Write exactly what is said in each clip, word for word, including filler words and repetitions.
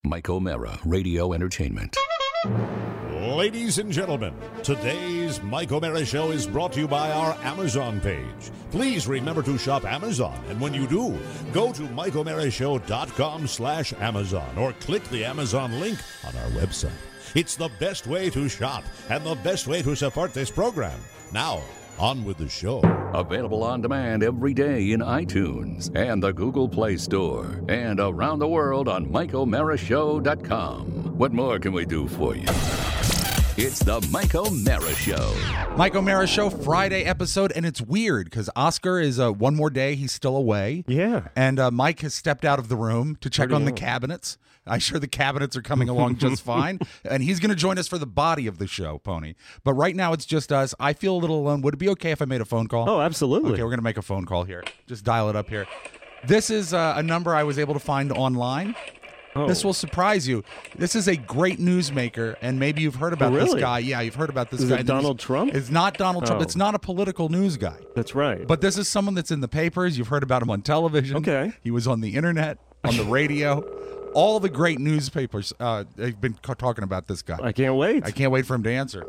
Mike O'Mara, Radio Entertainment. Ladies and gentlemen, today's Mike O'Mara Show is brought to you by our Amazon page. Please remember to shop Amazon, and when you do, go to mike o'mara show dot com slash Amazon or click the Amazon link on our website. It's the best way to shop and the best way to support this program. Now, on with the show. Available on demand every day in iTunes and the Google Play Store and around the world on mike o'mara show dot com. What more can we do for you? It's the Mike O'Mara Show. Mike O'Mara Show, Friday episode, and it's weird because Oscar is uh, one more day. He's still away. Yeah. And uh, Mike has stepped out of the room to check Pretty on the out. cabinets. I'm sure the cabinets are coming along just fine. And he's going to join us for the body of the show, Pony. But right now it's just us. I feel a little alone. Would it be okay if I made a phone call? Oh, absolutely. Okay, we're going to make a phone call here. Just dial it up here. This is uh, a number I was able to find online. Oh. This will surprise you. This is a great newsmaker, and maybe you've heard about Oh, really? this guy. Yeah, you've heard about this Is guy. it Donald Trump? It's not Donald Trump. Oh. It's not a political news guy. That's right. But this is someone that's in the papers. You've heard about him on television. Okay. He was on the internet, on the radio. All the great newspapers, uh, they've been ca- talking about this guy. I can't wait. I can't wait for him to answer.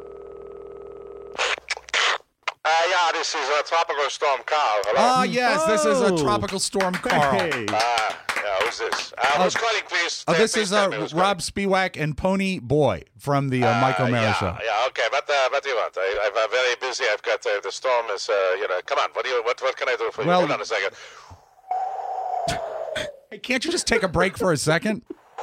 Uh, yeah, this is a tropical storm Carl. Hello? Ah, yes, this is a Oh. tropical storm, Carl. Hey. Uh, yeah, who's this? Uh, who's calling, please? Oh, Tell- this please is tell me uh, who's Rob Spiewak and Pony Boy from the uh, Mike calling. O'Mara yeah, Show. Yeah, okay. What, uh, what do you want? I, I'm uh, very busy. I've got uh, the storm is, uh, you know. Come on. What do you? What, what can I do for you? Well- Hold on a second. Hey, can't you just take a break for a second?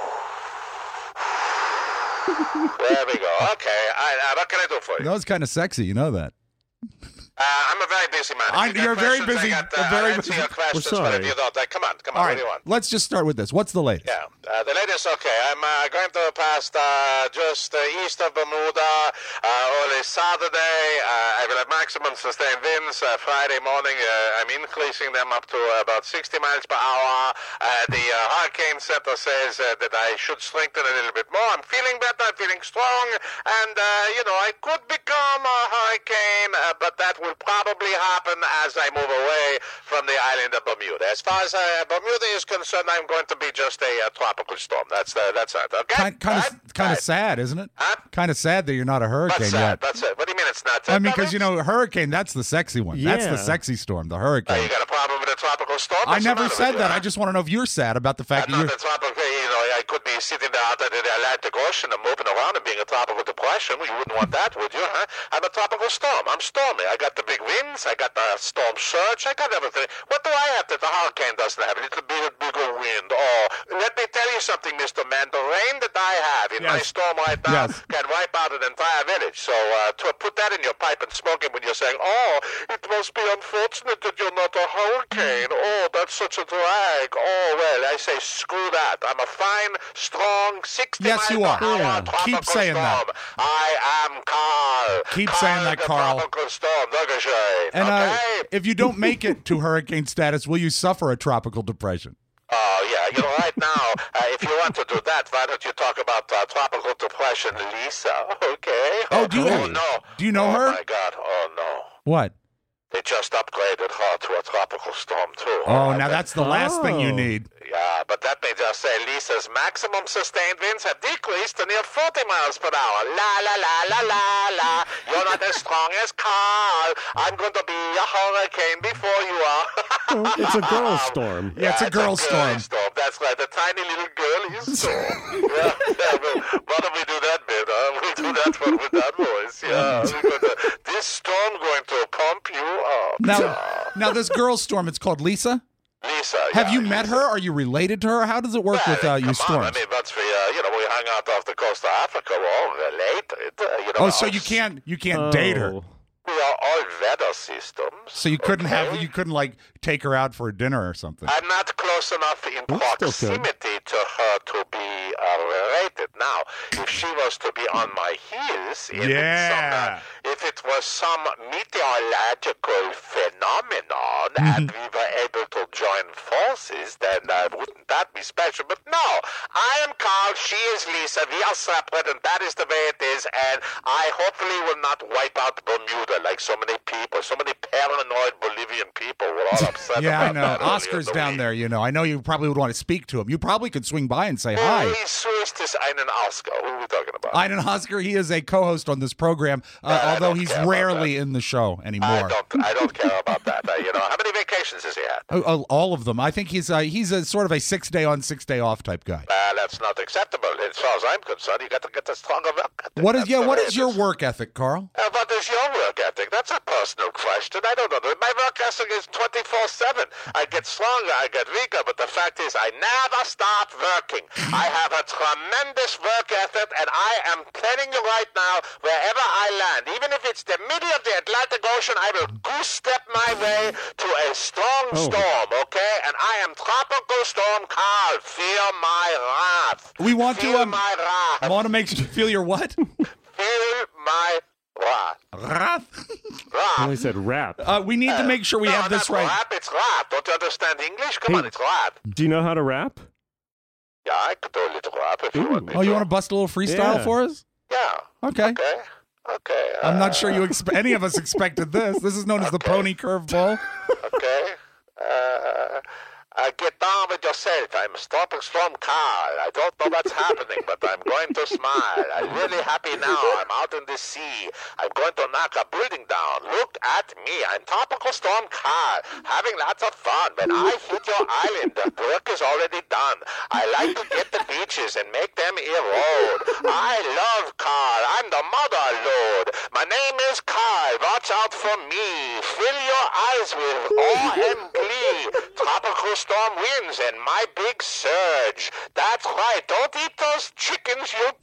There we go. Okay. I, uh, what can I do for you? That was kind of sexy, you know that. Uh, I'm a very busy man. If I- you got you're very questions, busy. I got, uh, You're very I'll answer busy. your questions, We're but if sorry. you don't, uh, come on. Come on. All What right, do you want? let's just start with this. What's the latest? Yeah, uh, the latest, okay. I'm uh, going to pass uh, just uh, east of Bermuda uh, early Saturday. Uh, I will have maximum sustained winds uh, Friday morning. Uh, I'm increasing them up to about sixty miles per hour. Uh, the uh, Hurricane Center says uh, that I should strengthen a little bit more. I'm feeling better. I'm feeling strong. And, uh, you know, I could become a hurricane, uh, but that will probably happen as I move away from the island of Bermuda. As far as uh, Bermuda is concerned, I'm going to be just a uh, tropical storm. That's uh, that's it. Okay. Kind, kind Right? of, kind of Right. sad, isn't it? Huh? Kind of sad that you're not a hurricane That's yet. it. That's it. What do you mean it's not? I mean, because you know, hurricane, that's the sexy one. That's the Yeah. sexy storm, the Uh, hurricane. you got a problem with a tropical storm? I What's the never matter said with that. you, I huh? just want to know if you're sad about the fact I'm that not you're. a tropical. You know, I could be sitting there out in the Atlantic Ocean and moving around and being a tropical depression. You wouldn't want that, would you? Huh? I'm a tropical storm. I'm stormy. I got the big winds. I got the storm surge. I got everything. What do I have that the hurricane doesn't have? A little bit bigger wind. Oh, let me tell you something, Mister Man. The rain that I have in my Yes. storm right now Yes. can wipe out an entire village. So uh, to put that in your pipe and smoke it when you're saying, "Oh, it must be unfortunate that you're not a hurricane. Oh, that's such a drag." Oh well, I say screw that. I'm a fine, strong, sixty Yes, you mile per are. hour Yeah. tropical Keep saying storm. that. I am Carl. Keep Carl saying that, the Carl. Tropical storm. Dankeschön. And uh, Okay. if you don't make it to hurricane status, will you suffer a tropical depression? Oh, yeah. You know, right now, uh, if you want to do that, why don't you talk about uh, tropical depression, Lisa? Okay. Oh, do you- Oh, no. do you know oh, her? Oh, my God. Oh, no. What? They just upgraded her to a tropical storm, too. Oh, Uh, now that- that's the last thing you Oh. need. Yeah, but that may just say Lisa's maximum sustained winds have decreased to near forty miles per hour. La, la, la, la, la, la. You're not as strong as Carl. I'm going to be a hurricane before you are. Oh, it's a girl storm. Yeah, it's a girl storm. girly storm. That's right, the tiny little girly storm. yeah, yeah, well, why don't we do that bit? Huh? We'll do that one with that voice. Yeah, we're gonna, this storm going to pump you up. Now, now this girl storm, it's called Lisa. Lisa, Have yeah, you met Lisa. her? Are you related to her? How does it work Well, with uh, come you on, storms? I mean, once we, uh, you know, we hung out off the coast of Africa, we're all related. Uh, you know, Oh, so our you s- can't you can't date her. Oh. We are all weather systems. So you couldn't have okay? you couldn't like take her out for a dinner or something. I'm not close enough in That's still good. proximity to her to be uh, related. Now, if she was to be on my heels, in Yeah. some, uh, if it was some meteorological phenomenon and we were able to join forces, then uh, wouldn't that be special? But no, I am Carl Well, she is Lisa. We are separate, and that is the way it is. And I hopefully will not wipe out Bermuda like so many people, so many paranoid Bolivian people were all upset Yeah, I about know. that earlier Oscar's in the down week. there, you know. I know you probably would want to speak to him. You probably could swing by and say hi. Who is, who is this einen Oscar? Who are we talking about? Einen Oscar, he is a co-host on this program, uh, Yeah, I although don't he's care about rarely in the show I anymore. don't, I don't care about that. Uh, you know, how many vacations has he had? Oh, oh, all of them. I think he's uh, he's a sort of a six day on, six day off type guy. Uh, that's not acceptable. As far as I'm concerned, you got to get a stronger work ethic. What is That's yeah? the What way is it your work ethic, Carl? Uh, what is your work ethic? That's a personal question. I don't know. My work ethic is twenty-four seven. I get stronger, I get weaker, but the fact is I never stop working. I have a tremendous work ethic, and I am telling you right now, wherever I land, even if it's the middle of the Atlantic Ocean, I will goose step my way to a strong Oh. storm, okay? And I am Tropical Storm Carl. Feel my wrath. We want Feel to um, my wrath. want to make you feel your what? Feel my wrath. Wrath? Wrath. I only said rap. Uh, we need to make sure we no, have this not right. rap, it's rap. Don't you understand English? Come Hey. on, it's rap. Do you know how to rap? Yeah, I could do a little rap if you want me Oh, you to. want to bust a little freestyle Yeah. for us? Yeah. Okay. Okay. Okay. I'm uh, not sure you expe- any of us expected this. This is known as the pony curveball. Okay. Uh, uh, get down with yourself. I'm stopping Storm Carl. I don't know what's happening, but I'm going to smile. I'm really happy now. I'm out in the sea. I'm going to knock a building down. Look at me. I'm Tropical Storm Carl, having lots of fun. When I hit your island, the work is already done. I like to get the beaches and make them erode. I love Carl. I'm the mother lord. My name is Carl. Watch out for me. Fill your eyes with awe and glee. Tropical storm winds and my big surge. That's right. Don't eat those chickens you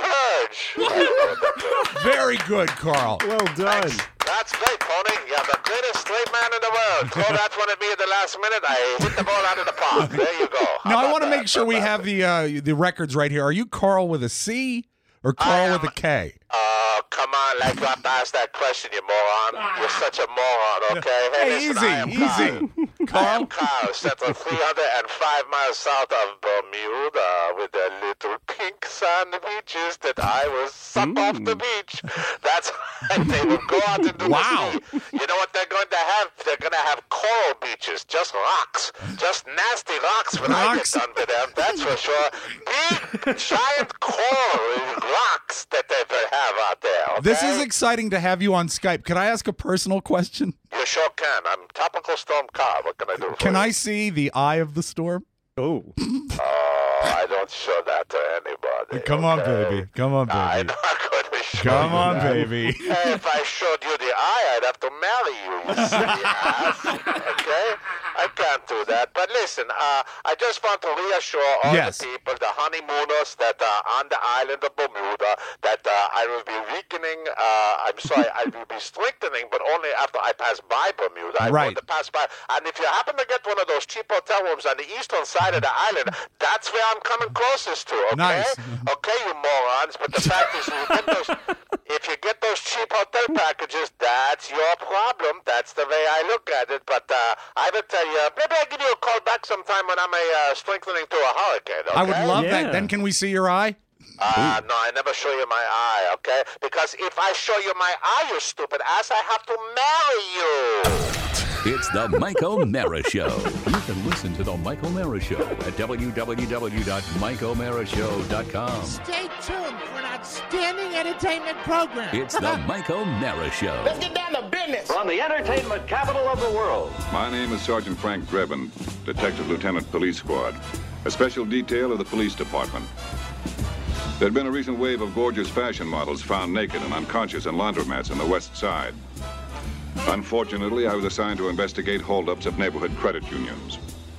purge. Very good, Carl. Well done. That's great, Pony. You're the greatest straight man in the world. Throw that one at me at the last minute. I hit the ball out of the park. There you go. How Now I about want to that? make sure we have the uh, the records right here. Are you Carl with a C or Carl with a K? Oh, come on. Like you have to ask that question, you moron. You're such a moron, okay? Hey, listen, I am easy, easy. Carl. I am Carl? Carl, settled three hundred five miles south of Bermuda with the little pink sand beaches that I will suck off the beach. That's right. They will go out into Wow. the sea. You know what they're going to have? They're going to have coral beaches, just rocks. Just nasty rocks when Rocks? I get done with them, that's for sure. Big, giant coral rocks that they will have out there, okay? This is exciting to have you on Skype. Can I ask a personal question? You sure can. I'm Tropical Storm Carl. What can I do for Can you? I see the eye of the storm? Oh. Oh, I don't show that to anybody. Come on, okay? baby. Come on, I'm baby. not going to show Come you on, that. baby. Hey, if I showed you the eye, I'd have to marry you, you silly ass. Okay? I can't do that. But listen, uh, I just want to reassure all Yes. the people, the honeymooners that are on the island of Bermuda, that uh, I will be weakening, uh, I'm sorry, I will be strengthening, but only after I pass by Bermuda. I'm Right. going to pass by. And if you happen to get one of those cheap hotel rooms on the eastern side of the island, that's where I'm coming closest to, okay? Nice. Okay, you morons, but the fact is, you get those, if you get those cheap hotel packages, that's your problem. That's the way I look at it. But uh, I will tell you, maybe I'll give you a call back sometime when I'm a uh, strengthening to a hurricane, okay? I would love Yeah. that. Then can we see your eye? Uh, no, I never show you my eye, okay? Because if I show you my eye, you stupid ass, I have to marry you. It's the Mike O'Mara Show. You can listen to the Mike O'Mara Show at w w w dot mike o'mara show dot com. Stay tuned for an outstanding entertainment program. It's the Mike O'Mara Show. Let's get down to business. From the entertainment capital of the world. My name is Sergeant Frank Drebin, Detective Lieutenant Police Squad, a special detail of the police department. There had been a recent wave of gorgeous fashion models found naked and unconscious in laundromats in the West Side. Unfortunately, I was assigned to investigate holdups of neighborhood credit unions.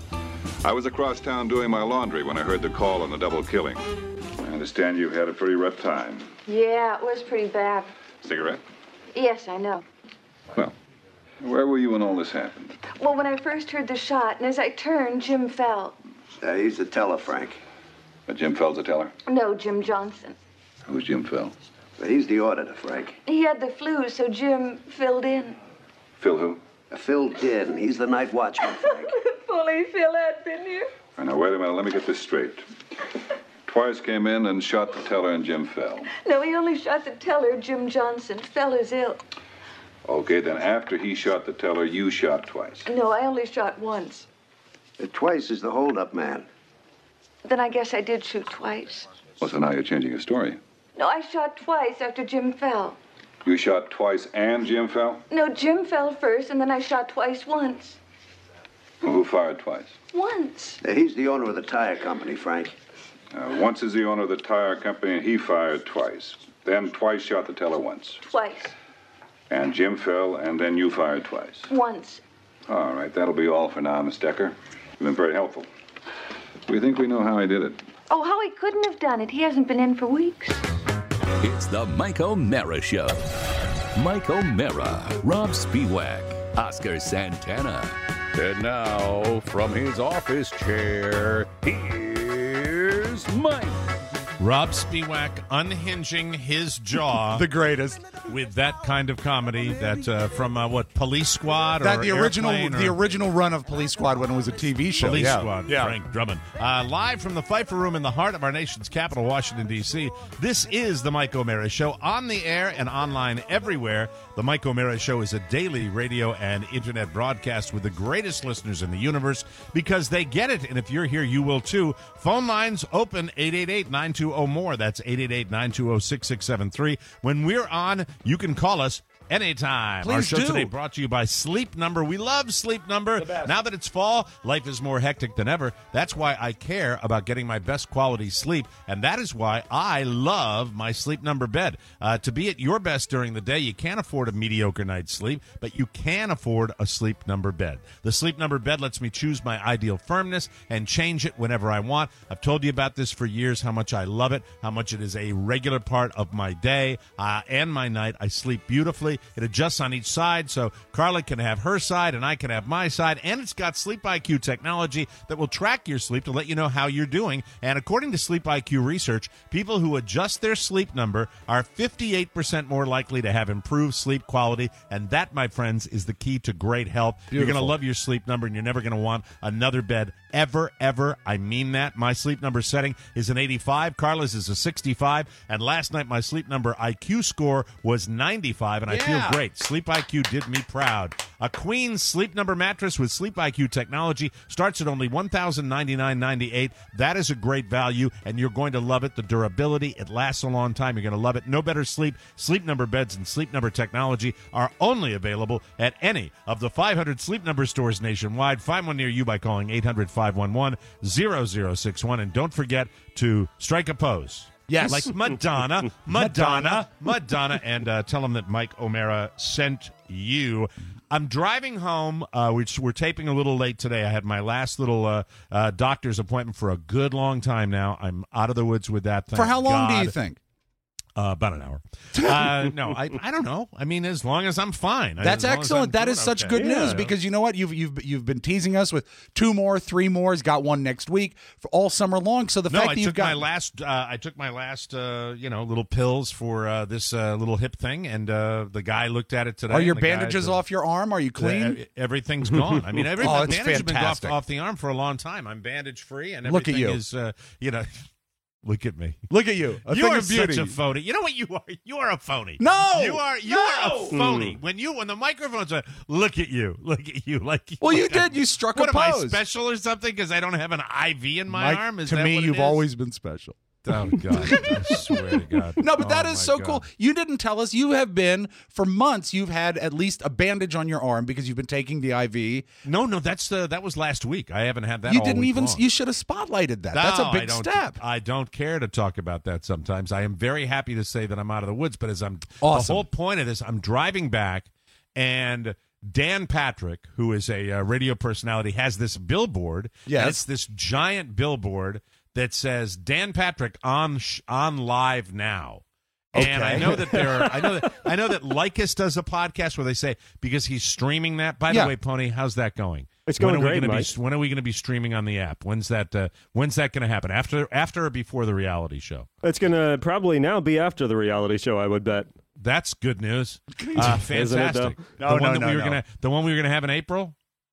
I was across town doing my laundry when I heard the call on the double killing. I understand you had a pretty rough time. Yeah, it was pretty bad. Cigarette? Yes, I know. Well, where were you when all this happened? Well, when I first heard the shot, and as I turned, Jim fell. Uh, he's the teller, Frank. Uh, Jim Fell's the teller? No, Jim Johnson. Who's Jim Fell? Uh, he's the auditor, Frank. He had the flu, so Jim filled in. Phil who? Uh, Phil did, and he's the night watchman, Frank. If only Phil had been here. All right, now, wait a minute. Let me get this straight. Twice came in and shot the teller, and Jim fell. No, he only shot the teller, Jim Johnson. Fella's ill. Okay, then after he shot the teller, you shot twice. No, I only shot once. Uh, twice is the hold-up man. Then I guess I did shoot twice. Well, so now you're changing your story. No, I shot twice after Jim fell. You shot twice and Jim fell? No, Jim fell first, and then I shot twice once. Well, who fired twice? Once. Uh, he's the owner of the tire company, Frank. Uh, once is the owner of the tire company, and he fired twice. Then twice shot the teller once. Twice. And Jim fell, and then you fired twice. Once. All right, that'll be all for now, Miss Decker. You've been very helpful. We think we know how he did it. Oh, how he couldn't have done it. He hasn't been in for weeks. It's the Mike O'Mara Show. Mike O'Mara, Rob Spiewak, Oscar Santana. And now, from his office chair, here's Mike. Rob Spiewak unhinging his jaw. The greatest. With that kind of comedy that uh, from uh, what Police Squad or That the original Airplane or the original run of Police Squad when it was a T V show. Police yeah. Squad. Yeah. Frank Drummond. Uh, live from the Pfeiffer Room in the heart of our nation's capital, Washington, D C. This is the Mike O'Mara Show, on the air and online everywhere. The Mike O'Mara Show is a daily radio and internet broadcast with the greatest listeners in the universe because they get it, and if you're here, you will too. Phone lines open eight eight eight, nine two zero, more. That's eight eight eight, nine two zero, six six seven three. When we're on, you can call us anytime. Please Our show do. today brought to you by Sleep Number. We love Sleep Number. Now that it's fall, life is more hectic than ever. That's why I care about getting my best quality sleep, and that is why I love my Sleep Number bed. Uh, to be at your best during the day, you can't afford a mediocre night's sleep, but you can afford a Sleep Number bed. The Sleep Number bed lets me choose my ideal firmness and change it whenever I want. I've told you about this for years, how much I love it, how much it is a regular part of my day uh, and my night. I sleep beautifully. It adjusts on each side, so Carla can have her side and I can have my side, and it's got Sleep I Q technology that will track your sleep to let you know how you're doing. And according to Sleep I Q research, people who adjust their Sleep Number are fifty-eight percent more likely to have improved sleep quality, and that, my friends, is the key to great health. Beautiful. You're going to love your Sleep Number, and you're never going to want another bed ever, ever. I mean that. My Sleep Number setting is an eighty-five. Carla's is a sixty-five, and last night my Sleep Number I Q score was ninety-five, and I Yeah. feel great. Sleep I Q did me proud. A queen Sleep Number mattress with Sleep I Q technology starts at only one thousand ninety-nine dollars and ninety-eight cents. That is a great value, and you're going to love it. The durability, it lasts a long time. You're going to love it. No better sleep. Sleep Number beds and Sleep Number technology are only available at any of the five hundred Sleep Number stores nationwide. Find one near you by calling eight hundred, five one one, zero zero six one, and don't forget to strike a pose. Yes. Like Madonna, Madonna, Madonna, and uh, tell them that Mike O'Mara sent you. I'm driving home. Uh, we're, we're taping a little late today. I had my last little uh, uh, doctor's appointment for a good long time now. I'm out of the woods with that thing. For how long God. do you think? Uh, about an hour. Uh, no, I I don't know. I mean, as long as I'm fine. That's As long as excellent. I'm That doing is such okay. good news because you know what? You've you've you've been teasing us with two more, three more. He's got one next week for all summer long. So the No, fact I that you've took got my last. Uh, I took my last. Uh, you know, little pills for uh, this uh, little hip thing, and uh, the guy looked at it today. are your and the guy- bandages the- off your arm? Are you clean? the- everything's gone. I mean, every Oh, my it's bandage has been off, fantastic. off the arm for a long time. I'm bandage free, and Look at everything you. is. Uh, you know. Look at me. Look at you. A You thing are of such beauty. a phony. You know what you are? You are a phony. No! you are. You No! are a phony. When you when the microphone's on, look at you. Look at you. Like Well, you like did. I- You struck what a am I pose. special or something? Because I don't have an I V in my Mike, arm. Is to that me, what it you've is? always been special. Oh God! I swear to God. No, but that Oh, is my so God. cool. You didn't tell us. You have been for months. You've had at least a bandage on your arm because you've been taking the I V. No, no, that's the that was last week. I haven't had that. You all didn't week even. long. You should have spotlighted that. That's No, a I big don't- step. I don't care to talk about that sometimes. I am very happy to say that I'm out of the woods, but as I'm Awesome. the whole point of this, I'm driving back, and Dan Patrick, who is a uh, radio personality, has this billboard. Yes. And it's this giant billboard that says Dan Patrick on sh- on live now. And I Okay. know that there are, I know that I know that Lycus does a podcast where they say because he's streaming that. By Yeah. the way, Pony, how's that going? It's when going are we great, gonna Mike. Be, when are we going to be streaming on the app? When's that? Uh, when's that going to happen? After after or before the reality show? It's going to probably now be after the reality show, I would bet. That's good news. Uh, Isn't it, though? fantastic. No, the one no, that we no, were no. gonna the one we were gonna have in April.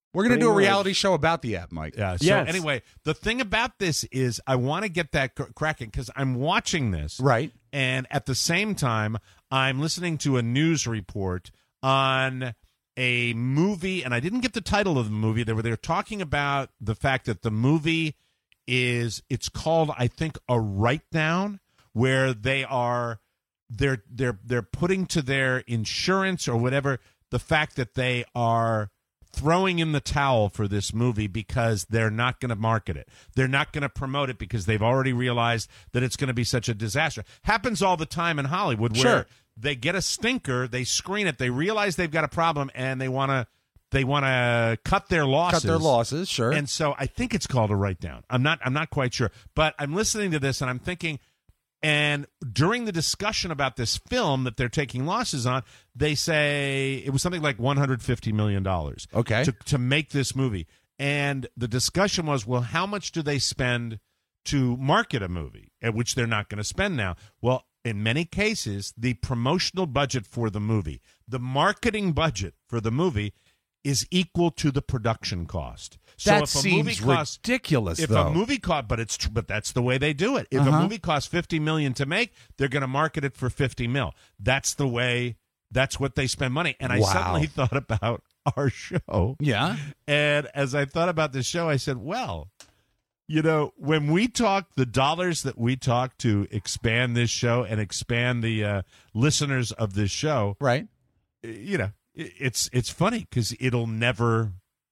We're going to Pretty do a much. reality show about the app, Mike. Yeah. So Yes. anyway, the thing about this is I want to get that cr- cracking because I'm watching this. Right. And at the same time, I'm listening to a news report on a movie, and I didn't get the title of the movie. They were they were talking about the fact that the movie is it's called, I think, A Write Down, where they are they're they're they're putting to their insurance or whatever the fact that they are throwing in the towel for this movie because they're not going to market it. They're not going to promote it because they've already realized that it's going to be such a disaster. Happens all the time in Hollywood where Sure. they get a stinker, they screen it, they realize they've got a problem, and they want to they want to cut their losses. Cut their losses, sure. And so I think it's called A Write Down. I'm not I'm not quite sure, but I'm listening to this and I'm thinking. And during the discussion about this film that they're taking losses on, they say it was something like one hundred fifty million dollars Okay. to, to make this movie. And the discussion was, well, how much do they spend to market a movie, at which they're not going to spend now? Well, in many cases, the promotional budget for the movie, the marketing budget for the movie is equal to the production cost. So That if a seems movie costs, ridiculous, If though. a movie cost, but it's tr- but that's the way they do it. If Uh-huh. a movie costs fifty million to make, they're going to market it for fifty mil. That's the way. That's what they spend money. And I Wow. suddenly thought about our show. Yeah. And as I thought about this show, I said, well, you know, when we talk the dollars that we talk to expand this show and expand the uh, listeners of this show, right? You know, it- it's it's funny because it'll never,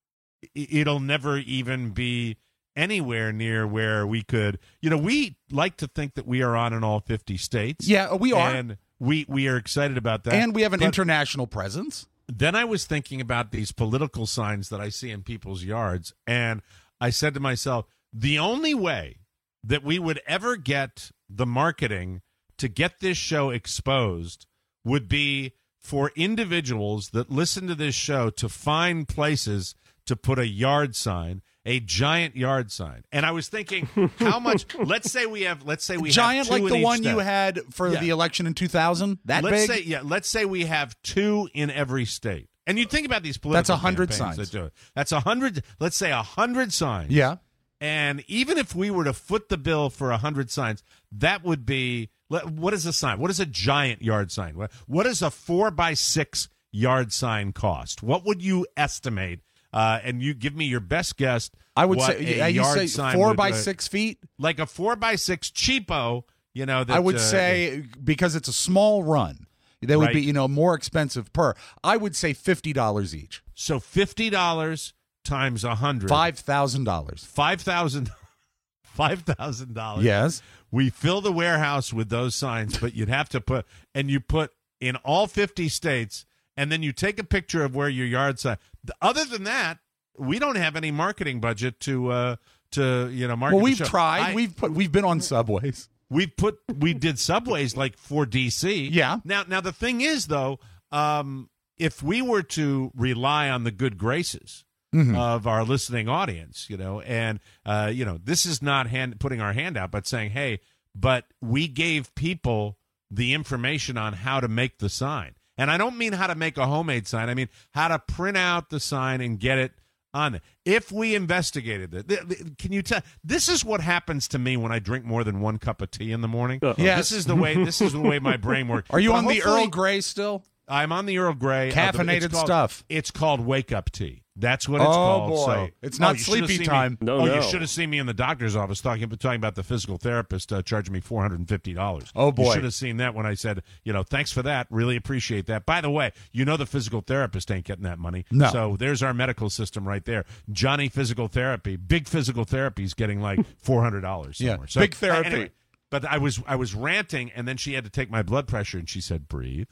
it'll never even be anywhere near where we could. You know, we like to think that we are on in all fifty states. Yeah, we are. and we we are excited about that, And we have an But- international presence. Then I was thinking about these political signs that I see in people's yards, and I said to myself, the only way that we would ever get the marketing to get this show exposed would be for individuals that listen to this show to find places to put a yard sign, a giant yard sign. And I was thinking, how much? Let's say we have. Let's say we Giant, have two like in the each one you state. had for Yeah. the election in two thousand. That let's big. say yeah let's say we have two in every state, and you think about these political That's a hundred campaigns signs. that do it. That's a hundred. Let's say a hundred signs. Yeah. And even if we were to foot the bill for a hundred signs, that would be what is a sign? What is a giant yard sign? What what does a four by six yard sign cost? What would you estimate? Uh, and you give me your best guess. I would what say a uh, you yard say sign four would, by uh, six feet. like a four by six cheapo. You know, that, I would uh, say because it's a small run, they would Right. be you know more expensive per. I would say fifty dollars each. so fifty dollars times a hundred. Five thousand dollars. Five thousand, five thousand dollars. Yes. We fill the warehouse with those signs, but you'd have to put, and you put in all fifty states, and then you take a picture of where your yard sign. Other than that, we don't have any marketing budget to uh, to you know market. Well, the we've show. tried. I- we've put. We've been on subways. We've put we did subways like for D C. Yeah. Now now the thing is though, um, if we were to rely on the good graces Mhm. of our listening audience, you know, and uh, you know, this is not hand putting our hand out, but saying, hey, but we gave people the information on how to make the sign. And I don't mean how to make a homemade sign. I mean how to print out the sign and get it on it. If we investigated it, th- th- can you tell? This is what happens to me when I drink more than one cup of tea in the morning. Uh-oh. Yes. This is the way. This is the way my brain works. Are you But on the hopefully- Earl Grey still? I'm on the Earl Grey. Uh, the- it's Caffeinated called- stuff. It's called wake up tea. That's what it's Oh, called. boy. So, It's oh, not you should have sleepy seen me- time. No, oh, no. you should have seen me in the doctor's office talking talking about the physical therapist uh, charging me four hundred and fifty dollars. Oh, boy. You should have seen that when I said, you know, thanks for that. Really appreciate that. By the way, you know the physical therapist ain't getting that money. No. So there's our medical system right there. Johnny Physical Therapy, big physical therapy is getting like four hundred dollars Yeah, somewhere. So, big therapy. Anyway, but I was I was ranting, and then she had to take my blood pressure, and she said, breathe.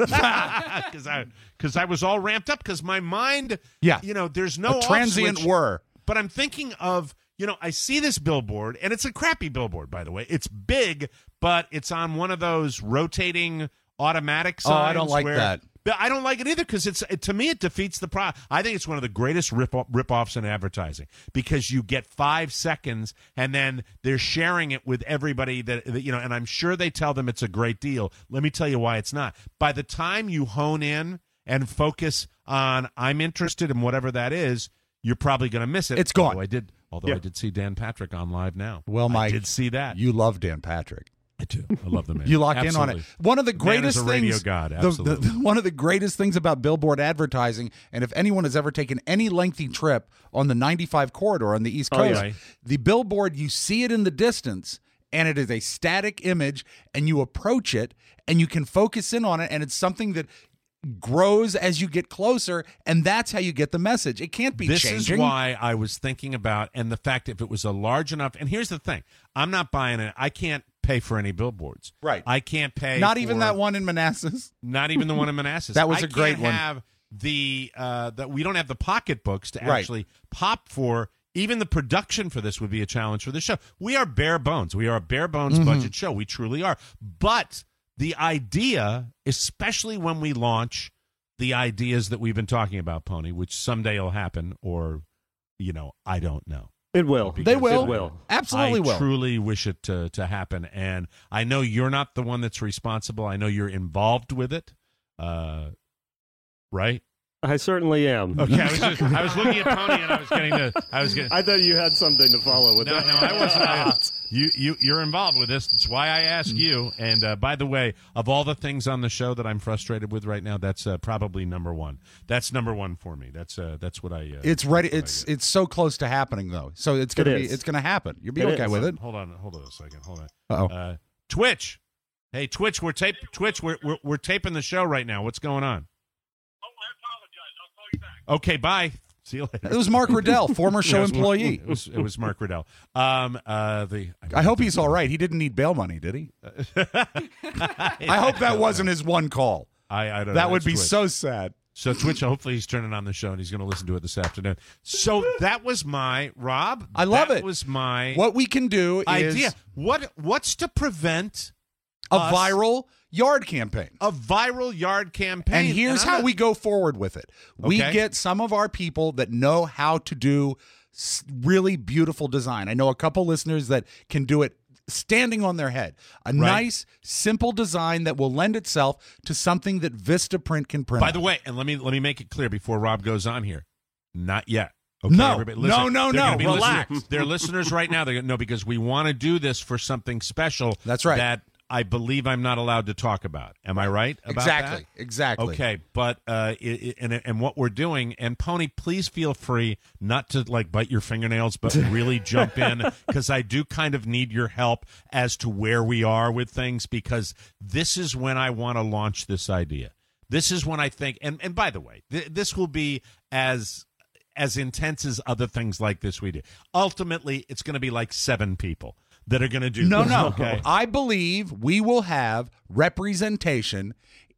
Because I, cause I was all ramped up because my mind, Yeah. you know, there's no A transient off switch. whir. But I'm thinking of, you know, I see this billboard, and it's a crappy billboard, by the way. It's big, but it's on one of those rotating automatic signs. Oh, I don't like where- that. But I don't like it either because it's it, to me it defeats the pro. I think it's one of the greatest rip rip-offs in advertising because you get five seconds and then they're sharing it with everybody that, that you know. And I'm sure they tell them it's a great deal. Let me tell you why it's not. By the time you hone in and focus on I'm interested in whatever that is, you're probably going to miss it. It's gone. Although I did, although Yeah. I did see Dan Patrick on live now. Well, I Mike, did see that. You love Dan Patrick. I do. I love the man. You lock Absolutely. in on it. One of the Man greatest is a radio things, god. the- Absolutely. the- one of the greatest things about billboard advertising, and if anyone has ever taken any lengthy trip on the ninety-five corridor on the East Oh, Coast, yeah. the billboard, you see it in the distance, and it is a static image, and you approach it, and you can focus in on it, and it's something that grows as you get closer, and that's how you get the message. It can't be This changing. is why I was thinking about, and the fact if it was a large enough, and here's the thing, I'm not buying it. I can't pay for any billboards. Right. I can't pay. Not even for- that one in Manassas. Not even the one in Manassas. That was I a great can't one. Have the uh, that we don't have the pocketbooks to Right. actually pop for. Even the production for this would be a challenge for the show. We are bare bones. We are a bare bones Mm-hmm. budget show. We truly are. But the idea, especially when we launch the ideas that we've been talking about, Pony, which someday will happen, or you know, I don't know. It will. They will. It will. Absolutely I will. truly wish it to, to happen. And I know you're not the one that's responsible. I know you're involved with it. Uh, right? I certainly am. Okay. I was, just, I was looking at Pony and I was getting to. I was getting. I thought you had something to follow with No, that. no, I wasn't. I, you, you, you're involved with this. That's why I asked you. And uh, by the way, of all the things on the show that I'm frustrated with right now, that's uh, probably number one. That's number one for me. That's uh, that's what I. Uh, It's ready. that's what I It's get. it's so close to happening though. So it's gonna It be is. it's gonna happen. You'll be It okay is. with it. Hold on, hold on a second. Hold on. Uh-oh. Uh, Twitch. Hey, Twitch, we're tape. Twitch, we're, we're we're taping the show right now. What's going on? Oh, I apologize. I'll call you back. Okay, bye. See you later. It was Mark Riddell, former show Yeah, it was Mark- employee. It was, it was Mark Riddell. Um, uh, the I hope he's all right. He didn't need bail money, did he? I hope that wasn't his one call. I, I don't know. That would That's be Twitch. so sad. So Twitch, hopefully he's turning on the show and he's going to listen to it this afternoon. So that was my Rob. I love that it. Was my What we can do is idea. What what's to prevent a us- viral yard campaign. a viral yard campaign? And here's I'm how not- we go forward with it. We Okay. get some of our people that know how to do s- really beautiful design. I know a couple listeners that can do it standing on their head. A nice, simple design that will lend itself to something that Vistaprint can print. By on. the way, and let me let me make it clear before Rob goes on here. Not yet. Okay, No. everybody, No, listen. no, They're no. gonna be Relax. listeners- They're listeners right now. They're gonna, no, because we want to do this for something special. That's right. That I believe I'm not allowed to talk about. Am I right about Exactly. that? Exactly. Okay, but uh, it, it- and and what we're doing, and Pony, please feel free not to like bite your fingernails, but really jump in because I do kind of need your help as to where we are with things because this is when I want to launch this idea. This is when I think, and and by the way, th- this will be as as intense as other things like this we do. Ultimately, it's going to be like seven people that are going to do No, this, no. okay? I believe we will have representation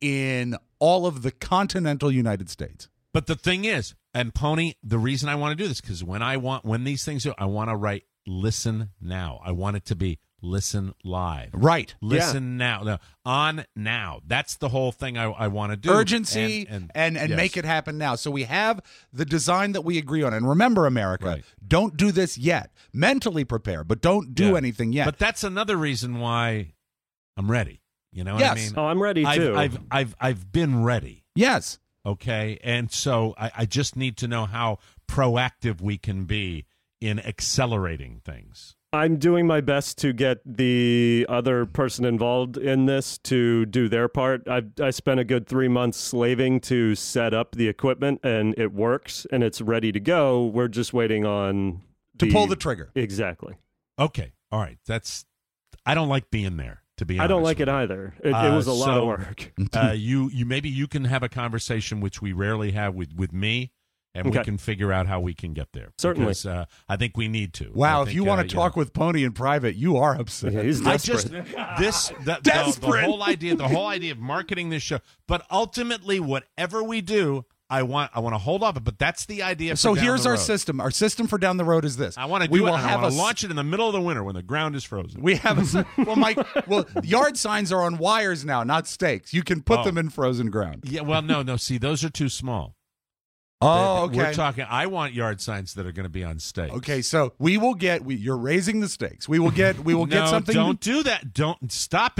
in all of the continental United States. But the thing is, and Pony, the reason I want to do this because when I want when these things do, I want to write listen now. I want it to be listen live. Right. Listen now. No, on now. That's the whole thing I, I want to do. Urgency and and, and, yes. make it happen now. So we have the design that we agree on. And remember, America, Right. don't do this yet. Mentally prepare, but don't do Yeah. anything yet. But that's another reason why I'm ready. You know what Yes. I mean? Oh, I'm ready I've, too. I've I've I've been ready. yes. Okay, and so I, I just need to know how proactive we can be in accelerating things. I'm doing my best to get the other person involved in this to do their part. I I spent a good three months slaving to set up the equipment, and it works, and it's ready to go. We're just waiting on To pull the trigger. Exactly. Okay, all right. That's I don't like being there. To be honest, I don't like with it you. either. It, it Uh, was a lot of so, work. uh, you you maybe you can have a conversation which we rarely have with, with me, and we Okay. can figure out how we can get there. Certainly. because, uh, I think we need to. Wow, I if think, you want uh, to talk know, with Pony in private, you are upset. Yeah, he's I desperate. just this the, the, the Desperate. whole idea the whole idea of marketing this show, but ultimately whatever we do, I want I want to hold off. But that's the idea. For So down here's the our road. system. Our system for down the road is this. I want to we do will it. and I have want a to launch it in the middle of the winter when the ground is frozen. We have a well, Mike. Well, yard signs are on wires now, not stakes. You can put Oh. them in frozen ground. Yeah, well, no, no. See, those are too small. Oh, We're okay. talking. I want yard signs that are going to be on stakes. Okay, so we will get. We, you're raising the stakes. We will get. We will no, get something. Don't do that. Don't stop it.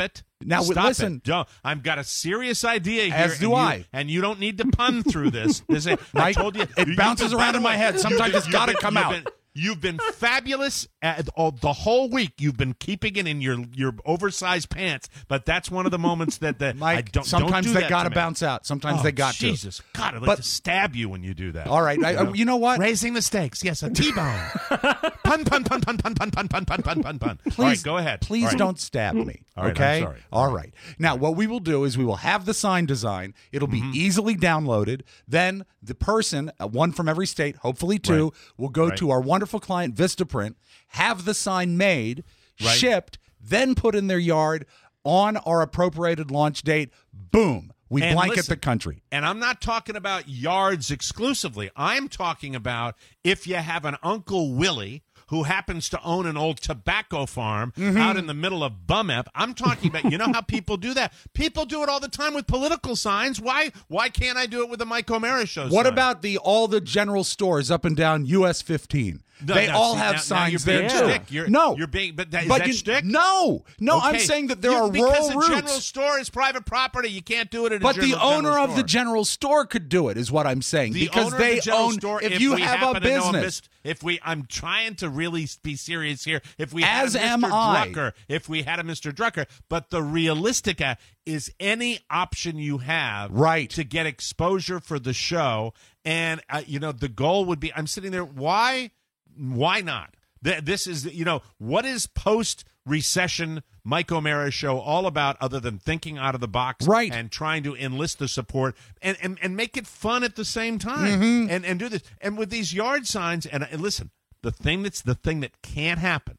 Now, Stop listen. It. Don't. I've got a serious idea here. As do and you, I. And you don't need to pun through this. this is, I Mike, told you. it you've bounces been- around by in the my way, head. Sometimes you've it's been- gotta you've come been- out. You've been, You've been fabulous at all, the whole week. You've been keeping it in your, your oversized pants, but that's one of the moments that, that Mike, I don't. sometimes don't do they got to to me. bounce out. Sometimes Oh, they got Jesus. to. God, I'd like But- to stab you when you do that. All right. I, I, you know what? Raising the stakes. Yes, a T-bone. pun, pun, pun, pun, pun, pun, pun, pun, pun, pun, pun, pun. Please, All right, go ahead. Please All right. don't stab me. All right, okay. I'm sorry. All right. Now, what we will do is we will have the sign design. It'll be Mm-hmm. easily downloaded. Then the person, uh, one from every state, hopefully two, Right. will go Right. to our wonderful client Vistaprint, have the sign made, Right. shipped, then put in their yard on our appropriated launch date. Boom. We And blanket listen, the country. And I'm not talking about yards exclusively. I'm talking about if you have an Uncle Willie who happens to own an old tobacco farm Mm-hmm. out in the middle of Bumep. I'm talking about, you know how people do that? People do it all the time with political signs. Why Why can't I do it with the Mike O'Mara show What sign? about the all the general stores up and down U S fifteen? No, they no, all see, have now- now signs you're there being too. shtick. You're, no, you're being, but that, is but that you, shtick? No, no. I'm Okay. saying that there You- are because rural a general routes. store is private property. You can't do it at a But the general, owner general of the store. general store could do it, is what I'm saying. The because owner they of the general own. store, if, if you we have happen a to know business, mis- if we, I'm trying to really be serious here. If we As had a am Mister I. Drucker, if we had a Mister Drucker, but the realistic uh, is any option you have, Right. to get exposure for the show, and uh, you know the goal would be. I'm sitting there. Why? Why not? Th- This is, you know, what is post recession Mike O'Mara show all about other than thinking out of the box, Right. and trying to enlist the support and, and, and make it fun at the same time, Mm-hmm. and and do this. And with these yard signs, and, and listen, the thing that's the thing that can't happen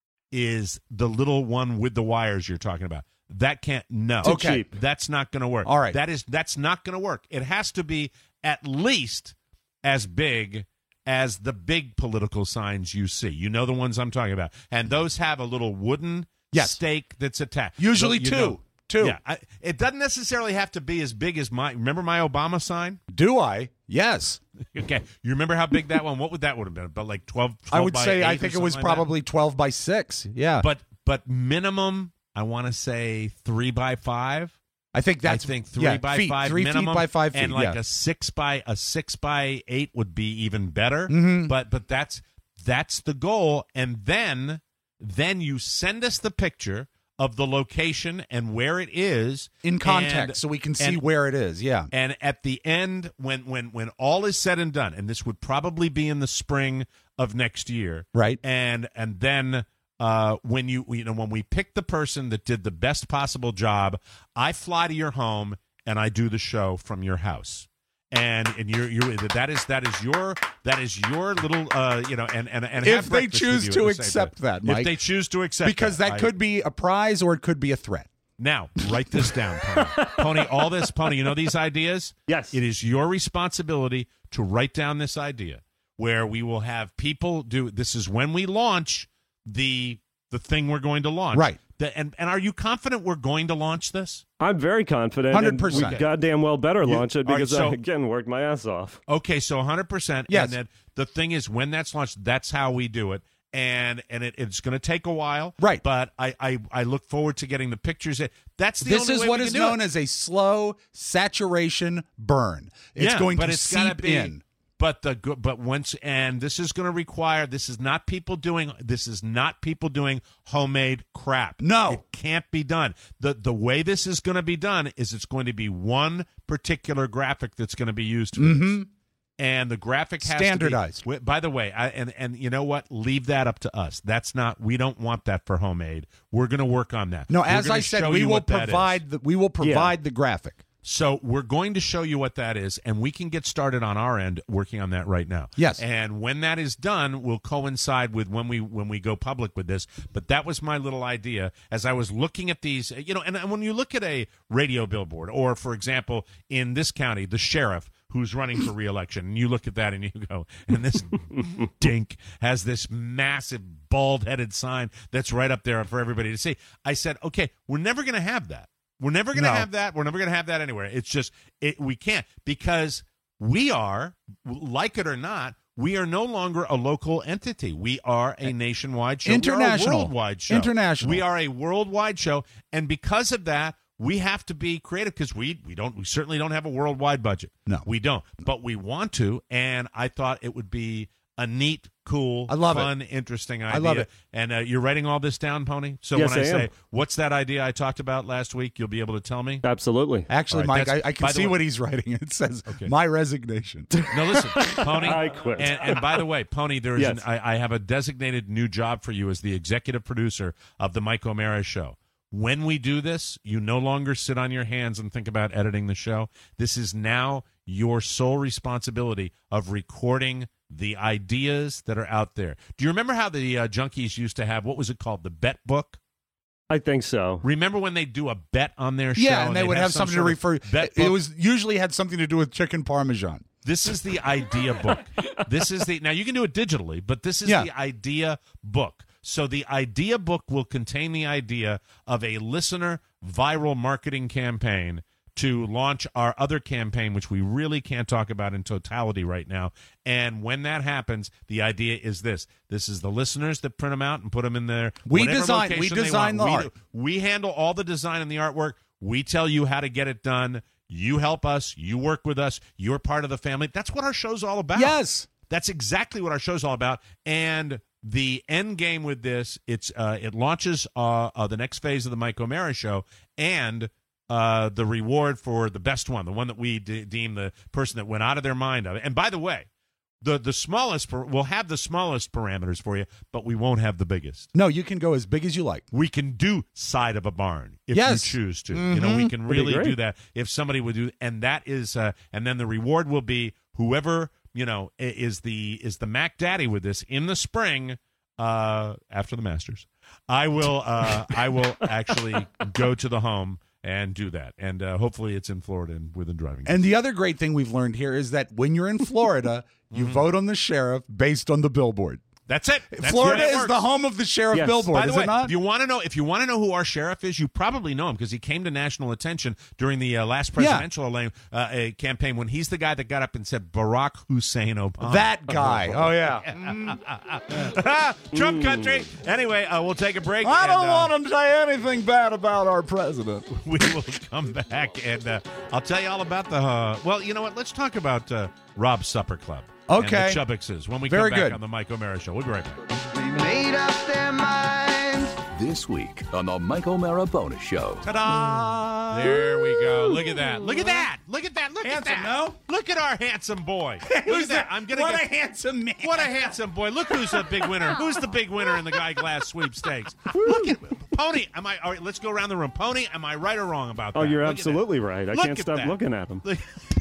is the little one with the wires you're talking about. That can't no. Too Okay. cheap. That's not going to work. All right. That is that's not going to work. It has to be at least as big as the big political signs you see. You know the ones I'm talking about. And those have a little wooden Yes. stake that's attached. Usually So, you two. know- Two. Yeah, I, it doesn't necessarily have to be as big as my. Remember my Obama sign? Do I? Yes. Okay, you remember how big that one? What would that would have been? About like twelve. I would by say eight I or think it was something like that? probably twelve by six. Yeah. But but minimum, I want to say three by five. I think that's I think three yeah, by feet, five three minimum, feet by five feet. and like yeah. a six by a six by eight would be even better. Mhm. But but that's that's the goal, and then then you send us the picture of the location and where it is in context, and- so we can see and- where it is. Yeah. And at the end, when when when all is said and done, and this would probably be in the spring of next year, Right. And and then uh, when you you know when we pick the person that did the best possible job, I fly to your home and I do the show from your house. And and you're you're that is that is your that is your little uh you know and and, and If have they breakfast choose with you to at the same accept time. that, Mike. if they choose to accept because that I- could be a prize or it could be a threat. now, write this down, Pony. Pony, all this, Pony, you know these ideas? Yes. It is your responsibility to write down this idea where we will have people do this is when we launch the the thing we're going to launch. Right. The, and, and are you confident we're going to launch this? I'm very confident. one hundred and percent. We goddamn well better launch it all right, because so- I, again, worked my ass off. Okay, so one hundred percent. Yes. And then the thing is, when that's launched, that's how we do it. And and it, it's going to take a while. Right. But I, I, I look forward to getting the pictures. That's the This only is way what we is can do known it. as a slow saturation burn. It's Yeah, going but to it's gotta seep be- in. But the go- but once and this is going to require this is not people doing this is not people doing homemade crap. No. It can't be done. The the way this is going to be done is it's going to be one particular graphic that's going to be used for this. And the graphic has Standardized. to be, by the way, I, and and you know what? Leave that up to us. That's not. We don't want that for homemade. We're going to work on that. No, We're as gonna I said, show we you will what that is. provide the we will provide the graphic. So we're going to show you what that is, and we can get started on our end working on that right now. Yes. And when that is done, will coincide with when we when we go public with this. But that was my little idea as I was looking at these, you know, and, and when you look at a radio billboard, or for example, in this county, the sheriff who's running for reelection, and you look at that and you go, and this dink has this massive bald-headed sign that's right up there for everybody to see. I said, okay, we're never going to have that. We're never going to No. have that. We're never going to have that anywhere. It's just it, we can't because we are, like it or not, we are no longer a local entity. We are a nationwide show. International. We are a worldwide show. International. We are a worldwide show, and because of that, we have to be creative because we we don't we certainly don't have a worldwide budget. No, we don't. But we want to, and I thought it would be a neat, cool, I love fun, it. interesting idea. I love it. And uh, you're writing all this down, Pony? So Yes, when I, I am. say, what's that idea I talked about last week, you'll be able to tell me? Absolutely. Actually, All right, Mike, I, that's- I can by the see way- what he's writing. It says, Okay. my resignation. No, listen, Pony. I quit. And, and by the way, Pony, there is Yes. an, I, I have a designated new job for you as the executive producer of the Mike O'Mara Show. When we do this, you no longer sit on your hands and think about editing the show. This is now your sole responsibility of recording the ideas that are out there. Do you remember how the uh, junkies used to have, what was it called, the bet book? I think so. Remember when they do a bet on their show? Yeah, and they they'd would have some something to sort of refer. bet It book? was usually had something to do with chicken parmesan. This is the idea book. This is the now you can do it digitally, but this is Yeah. the idea book. So the idea book will contain the idea of a listener viral marketing campaign to launch our other campaign, which we really can't talk about in totality right now. And when that happens, the idea is this. This is the listeners that print them out and put them in their We whatever design- we location they design want. the We art. do- We handle all the design and the artwork. We tell you how to get it done. You help us. You work with us. You're part of the family. That's what our show's all about. Yes. That's exactly what our show's all about. And the end game with this, it's uh, it launches uh, uh, the next phase of the Mike O'Mara Show, and uh, the reward for the best one, the one that we de- deem the person that went out of their mind of it. And by the way, the the smallest per- we'll have the smallest parameters for you, but we won't have the biggest. No, you can go as big as you like. We can do side of a barn if Yes. you choose to. You know, we Mhm. can That'd be really great. do that if somebody would do, and that is, uh, and then the reward will be whoever you know i- is the is the Mac Daddy with this in the spring uh, after the Masters. I will uh, I will actually go to the home and do that, and uh, hopefully it's in Florida and within driving. And the other great thing we've learned here is that when you're in Florida, you Mm-hmm. vote on the sheriff based on the billboard. That's it. That's Florida the way it is works. the home of the sheriff Yes. billboard, By the is way, it not? if you want to know, if you want to know who our sheriff is, you probably know him because he came to national attention during the uh, last presidential ele- uh, uh, campaign when he's the guy that got up and said Barack Hussein Obama. That guy. Oh, yeah. Trump country. Anyway, uh, we'll take a break. I don't and, uh, want to say anything bad about our president. We will come back and uh, I'll tell you all about the. Uh, well, you know what? Let's talk about uh, Rob's Supper Club. Okay. And the Chubbixes when we Very come back good. on the Mike O'Mara Show. We'll be right back. Made up their minds. This week on the Mike O'Mara Bonus Show. Ta-da! There we go. Look at that. Look at that. Look at that. Look Handsome, at that. no? Look at our handsome boy. Look Who's at that. that? I'm gonna What get, a handsome man. What a handsome boy. Look who's the big winner. Who's the big winner in the Guy Glass sweepstakes? Look at Pony. Am I all right, let's go around the room. Pony, am I right or wrong about that? Oh, you're Look at absolutely right. I Look can't at stop that. looking at him. that.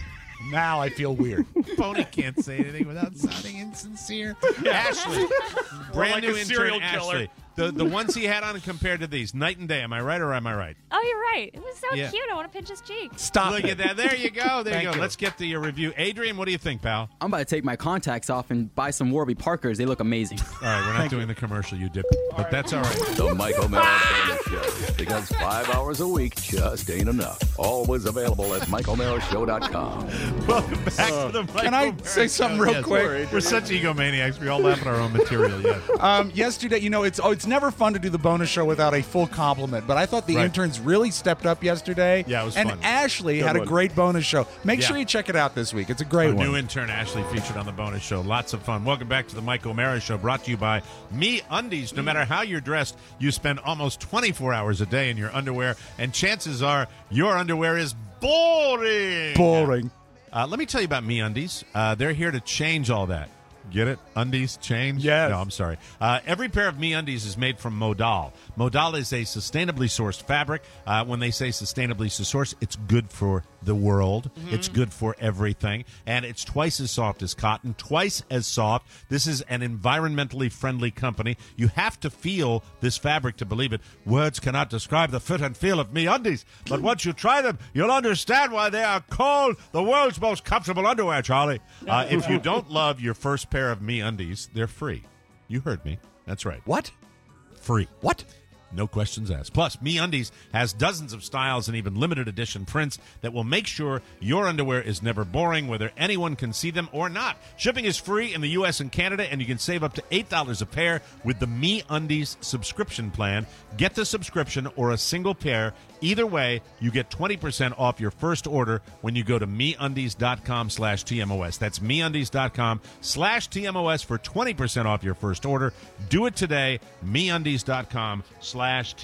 Now I feel weird. Pony can't say anything without sounding insincere. Ashley, brand like new a intern serial killer. Ashley. The the ones he had on compared to these, night and day. Am I right or am I right? Oh, you're right. It was so Yeah. cute. I want to pinch his cheek. Stop Look it. at that. There you go. There Thank you go. you. Let's get the uh, review. Adrian, what do you think, pal? I'm about to take my contacts off and buy some Warby Parkers. They look amazing. All right, we're not doing the commercial, you dip, but that's all right. The Mike O'Mara Bonus Show. Because five hours a week just ain't enough. Always available at Mike O'Mara Show dot com. Welcome back to the Mike Can I O'Mara say something Show. real Yes, quick? We're such egomaniacs. We all laugh at our own material. Yes. Um, yesterday, you know, it's oh, it's never fun to do the bonus show without a full compliment, but I thought the Right. interns really stepped up yesterday. Yeah, it was and fun. Ashley Good had a one. great bonus show. Make Yeah. sure you check it out this week. It's a great Our one. new intern Ashley featured on the bonus show. Lots of fun. Welcome back to the Mike O'Mara Show, brought to you by Me Undies. No matter how you're dressed, you spend almost twenty-four hours a day in your underwear, and chances are your underwear is boring. Boring. Uh, let me tell you about Me Undies. Uh, they're here to change all that. Get it? Undies change? Yes. No, I'm sorry. Uh, every pair of Me Undies is made from Modal. Modal is a sustainably sourced fabric. Uh, when they say sustainably sourced, it's good for the world. Mm-hmm. It's good for everything. And it's twice as soft as cotton, twice as soft. This is an environmentally friendly company. You have to feel this fabric to believe it. Words cannot describe the fit and feel of Me Undies. But once you try them, you'll understand why they are called the world's most comfortable underwear, Charlie. Uh, if you don't love your first pair of Me Undies, they're free. You heard me. That's right. What? Free. What? No questions asked. Plus, MeUndies has dozens of styles and even limited edition prints that will make sure your underwear is never boring, whether anyone can see them or not. Shipping is free in the U S and Canada, and you can save up to eight dollars a pair with the MeUndies subscription plan. Get the subscription or a single pair. Either way, you get twenty percent off your first order when you go to MeUndies.com slash TMOS. That's MeUndies.com slash TMOS for twenty percent off your first order. Do it today. MeUndies.com slash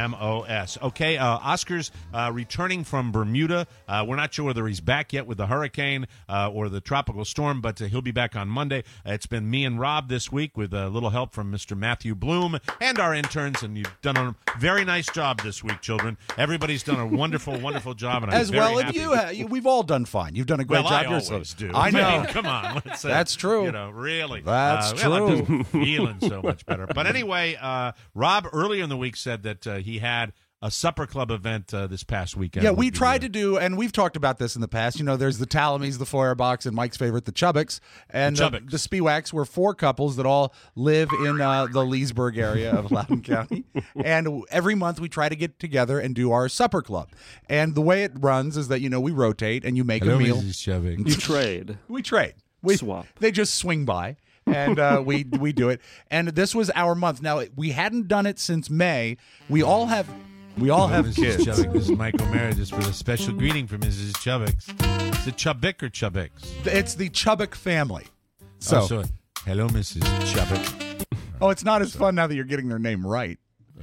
TMOS. Okay, uh, Oscar's uh, returning from Bermuda. Uh, we're not sure whether he's back yet with the hurricane uh, or the tropical storm, but uh, he'll be back on Monday. Uh, it's been me and Rob this week with a little help from Mister Matthew Bloom and our interns, and you've done a very nice job this week, children. Everybody's done a wonderful, wonderful job, and I'm As very well, happy. if you, ha- you, we've all done fine. You've done a great well, job I yourself. always do. I know. mean, come on, let's say, That's true. You know, really. That's uh, well, I'm true. just feeling so much better. But anyway, uh, Rob earlier in the week said that uh, he had a supper club event uh, this past weekend. Yeah, we Would be, tried uh, to do, and we've talked about this in the past. You know, there's the Talamies, the Feuerbachs, and Mike's favorite, the Chubbicks, and The the, Chubbicks. the Spiewaks. We're four couples that all live in uh, the Leesburg area of Loudoun County, and every month we try to get together and do our supper club. And the way it runs is that you know we rotate, and you make Hello, a meal. Missus Chubbicks. You trade. We trade. We Swap. They just swing by. and uh, we we do it. And this was our month. Now we hadn't done it since May. We all have we all Hello, have Missus kids. Chubbick. This is Michael Mara just for a special greeting for Missus Chubbicks. Is it Chubbick or Chubbicks? It's the Chubbick family. So, oh, so hello, Missus Chubbick. oh, it's not as fun now that you're getting their name right.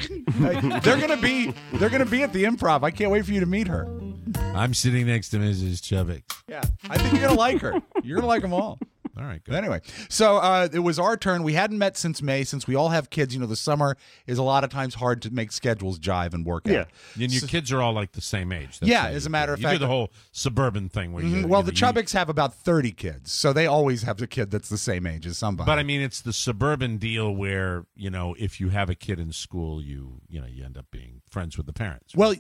they're gonna be they're gonna be at the Improv. I can't wait for you to meet her. I'm sitting next to Missus Chubbick. Yeah, I think you're gonna like her. You're gonna like them all. All right, good. But anyway, so uh, it was our turn. We hadn't met since May, since we all have kids. You know, the summer is a lot of times hard to make schedules jive and work Yeah. out. And your So- kids are all like the same age. That's Yeah, how as you a matter do of it. fact- you do the whole suburban thing where you. Mhm. Well, you the know, you- Chubbicks have about thirty kids, so they always have a kid that's the same age as somebody. But I mean, it's the suburban deal where you know if you have a kid in school, you you know you end up being friends with the parents. Well,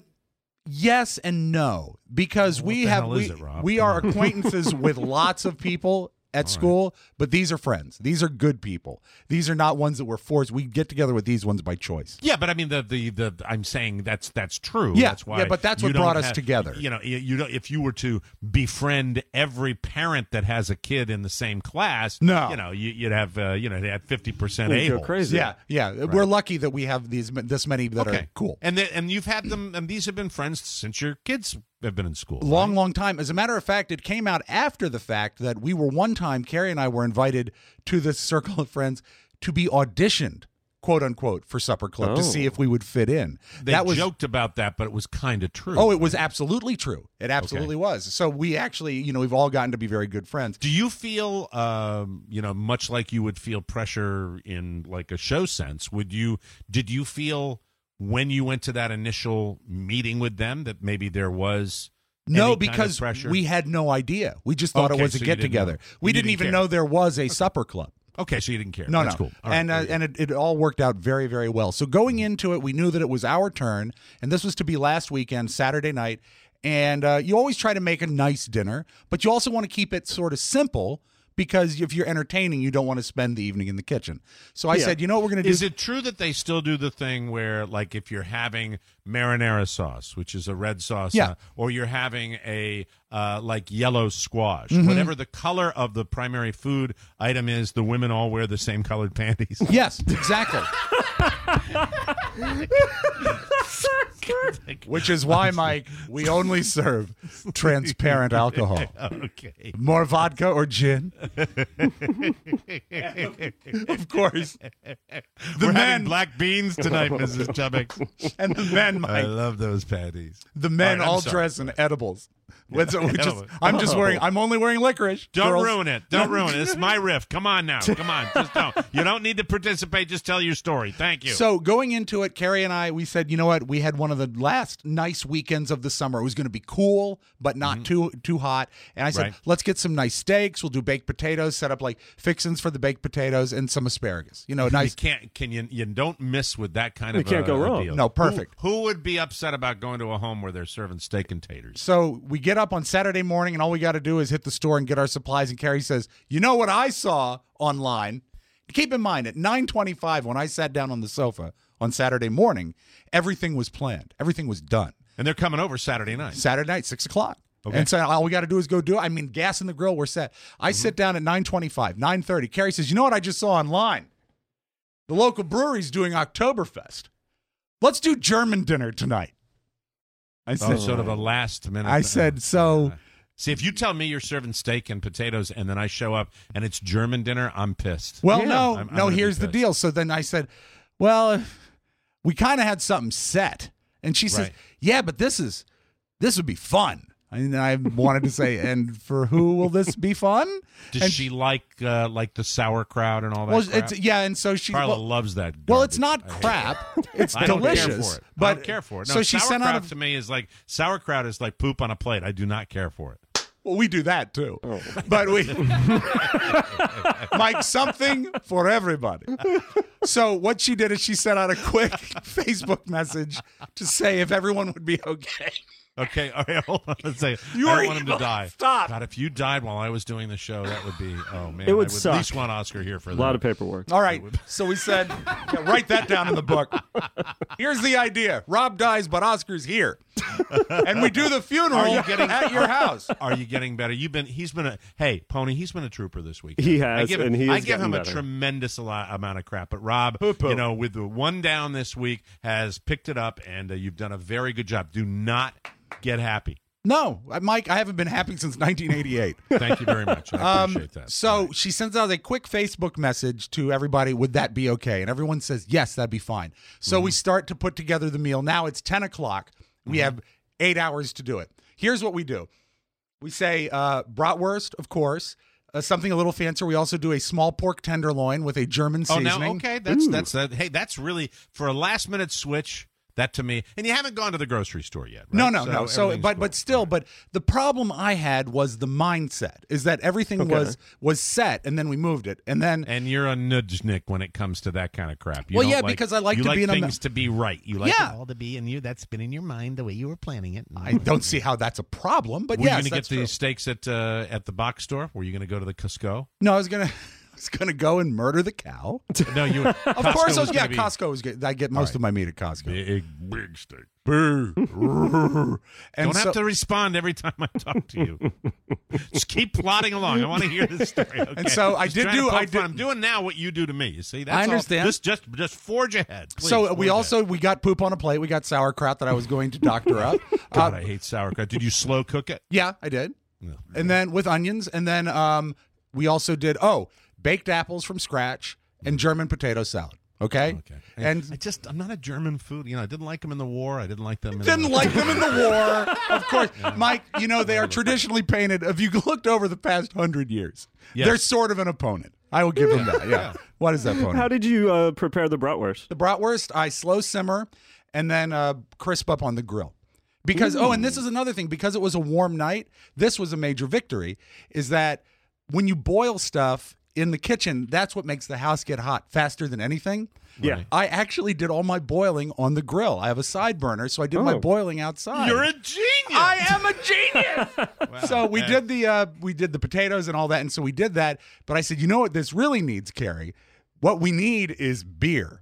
yes and no, because Well, we what the have hell we, is it, Rob? we are acquaintances with lots of people at school, but these are friends. These are good people. These are not ones that we're forced. We get together with these ones by choice. Yeah, but I mean the the, the I'm saying that's that's true. Yeah, that's why yeah, but that's you what don't brought us have- together. You know, you, you don't, if you were to befriend every parent that has a kid in the same class, No. you know, you, you'd have uh, you know, they had fifty percent You'd go a-holes. crazy. Yeah, yeah. We're lucky that we have these this many that Okay, are cool. And they, and you've had them, and these have been friends since your kids have been in school. Long, right? long time. As a matter of fact, it came out after the fact that we were one time, Carrie and I were invited to this circle of friends to be auditioned, quote unquote, for Supper Club to Oh. see if we would fit in. They that was joked about that, but it was kind of true. Oh, it was absolutely true. It absolutely was. So we actually, you know, we've all gotten to be very good friends. Do you feel, um, you know, much like you would feel pressure in like a show sense? Would you? Did you feel when you went to that initial meeting with them that maybe there was No, any kind of because pressure? we had no idea. We just thought Okay, it was a so you get didn't together. know. We You didn't, didn't even care. know there was a supper club. Okay, so you didn't care. No, That's no. cool. All right, and uh, very good. and it, it all worked out very, very well. So going into it, we knew that it was our turn, and this was to be last weekend, Saturday night. And uh, you always try to make a nice dinner, but you also want to keep it sort of simple because if you're entertaining, you don't want to spend the evening in the kitchen. So I Yeah. said, you know what we're going to do? Is it true that they still do the thing where, like, if you're having marinara sauce, which is a red sauce, Yeah. uh, or you're having a uh, like yellow squash, Mhm. whatever the color of the primary food item is, the women all wear the same colored panties? Yes, exactly. Which is why, Mike, we only serve transparent alcohol. Okay. More vodka or gin? Of course. The We're men, having black beans tonight, Missus Chubbick. and the men, I Mike, love those patties. the men All right, I'm all sorry. dress in edibles. Which, which is, Edibles. I'm just wearing. I'm only wearing licorice. Don't Girls- ruin it. Don't ruin it. It's my riff. Come on now. Come on. Just don't. You don't need to participate. Just tell your story. Thank you. So going into it, Carrie and I, we said, you know what? We had one of the last nice weekends of the summer. It was going to be cool, but not too too hot. And I said, Right. let's get some nice steaks. We'll do baked potatoes. Set up like fixins for the baked potatoes and some asparagus. You know, you nice. can't. Can you? You don't miss with that kind You of. can't a, go a wrong. deal. No, perfect. Who, who would be upset about going to a home where they're serving steak and taters? So we get up on Saturday morning, and all we got to do is hit the store and get our supplies. And Carrie says, "You know what I saw online? Keep in mind, at nine twenty-five, when I sat down on the sofa on Saturday morning, everything was planned. Everything was done. And they're coming over Saturday night. Saturday night, six o'clock. Okay. And so all we got to do is go do it. I mean, gas in the grill, we're set. I mm-hmm. sit down at nine twenty-five, nine thirty. Carrie says, you know what I just saw online? The local brewery's doing Oktoberfest. Let's do German dinner tonight. I said, oh, sort of a last minute. I said, so. See, if you tell me you're serving steak and potatoes and then I show up and it's German dinner, I'm pissed. Well, yeah. no, I'm, I'm no, here's the deal. So then I said, well, we kind of had something set. And she says, right. yeah, but this is, this would be fun. And I wanted to say, and for who will this be fun? Does and she like uh, like the sauerkraut and all that? Well, crap? It's, yeah, and so she Carla well, loves that. Garbage. Well, it's not crap. It's I delicious. Don't care for it. But I don't care for it. No, so she sauerkraut sent out a, to me is like sauerkraut is like poop on a plate. I do not care for it. Well, we do that too, oh. but we Mike something for everybody. So what she did is she sent out a quick Facebook message to say if everyone would be okay. Okay, all right, hold on a second. You I are don't want him to die. Stop. God, if you died while I was doing the show, that would be, oh, man. It would I would suck. at least want Oscar here for that. that. A lot of paperwork. All right, so we said, yeah, write that down in the book. Here's the idea. Rob dies, but Oscar's here. And we do the funeral Are you getting, at your house. Are you getting better? You've been, he's been a, hey, Pony, he's been a trooper this week. He has, I give him, and he I is give him a better. tremendous amount of crap. But Rob, Poo-poo. you know, with the one down this week, has picked it up, and uh, you've done a very good job. Do not get happy. No, Mike, I haven't been happy since nineteen eighty-eight. Thank you very much. I appreciate um, that. So right. She sends out a quick Facebook message to everybody, would that be okay? And everyone says, yes, that'd be fine. So mm-hmm. we start to put together the meal. Now it's ten o'clock. We mm-hmm. have eight hours to do it. Here's what we do. We say uh, bratwurst, of course, uh, something a little fancier. We also do a small pork tenderloin with a German seasoning. Oh, now, okay. That's, Ooh. that's, uh, hey, that's really, for a last-minute switch, that to me, and you haven't gone to the grocery store yet, right? No, no, so no. So, but cool. but still, but the problem I had was the mindset is that everything Okay. was was set, and then we moved it, and then and you're a nudgenik when it comes to that kind of crap. You well, don't yeah, like, because I like you to like be in things a, to be right. You like yeah. it all to be in you. That's been in your mind the way you were planning it. I don't see how that's a problem, but were yes, you going to get that's the true. steaks at uh, at the box store? Were you going to go to the Costco? No, I was gonna. I was gonna go and murder the cow. No, you. of Costco course, I was, was yeah. be, Costco was good. I get most right. of my meat at Costco. Big, big steak. and Don't so, have to respond every time I talk to you. Just keep plodding along. I want to hear this story. Okay? And so I Just did trying to do. poke I did. fun. I'm doing now what you do to me. You see? That's I understand. All. Just, just, just forge ahead. Please, so forge we also ahead. we got poop on a plate. We got sauerkraut that I was going to doctor up. God, uh, I hate sauerkraut. Did you slow cook it? Yeah, I did. No. And then with onions, and then um, we also did oh baked apples from scratch and German potato salad. Okay. Okay. And I just I'm not a German food. You know, I didn't like them in the war. I didn't like them. In didn't the... like them in the war. Of course, yeah. Mike. You know they are traditionally painted. If you looked over the past hundred years, yes. They're sort of an opponent. I will give them that. Yeah. yeah. What is that opponent? How did you uh, prepare the bratwurst? The bratwurst, I slow simmer and then uh, crisp up on the grill. Because Ooh. oh, and this is another thing. Because it was a warm night, this was a major victory. Is that when you boil stuff in the kitchen, that's what makes the house get hot faster than anything. Yeah. I actually did all my boiling on the grill. I have a side burner, so I did oh. my boiling outside. You're a genius. I am a genius. Wow. So we Man. did the uh, we did the potatoes and all that, and so we did that. But I said, you know what this really needs, Carrie? What we need is beer.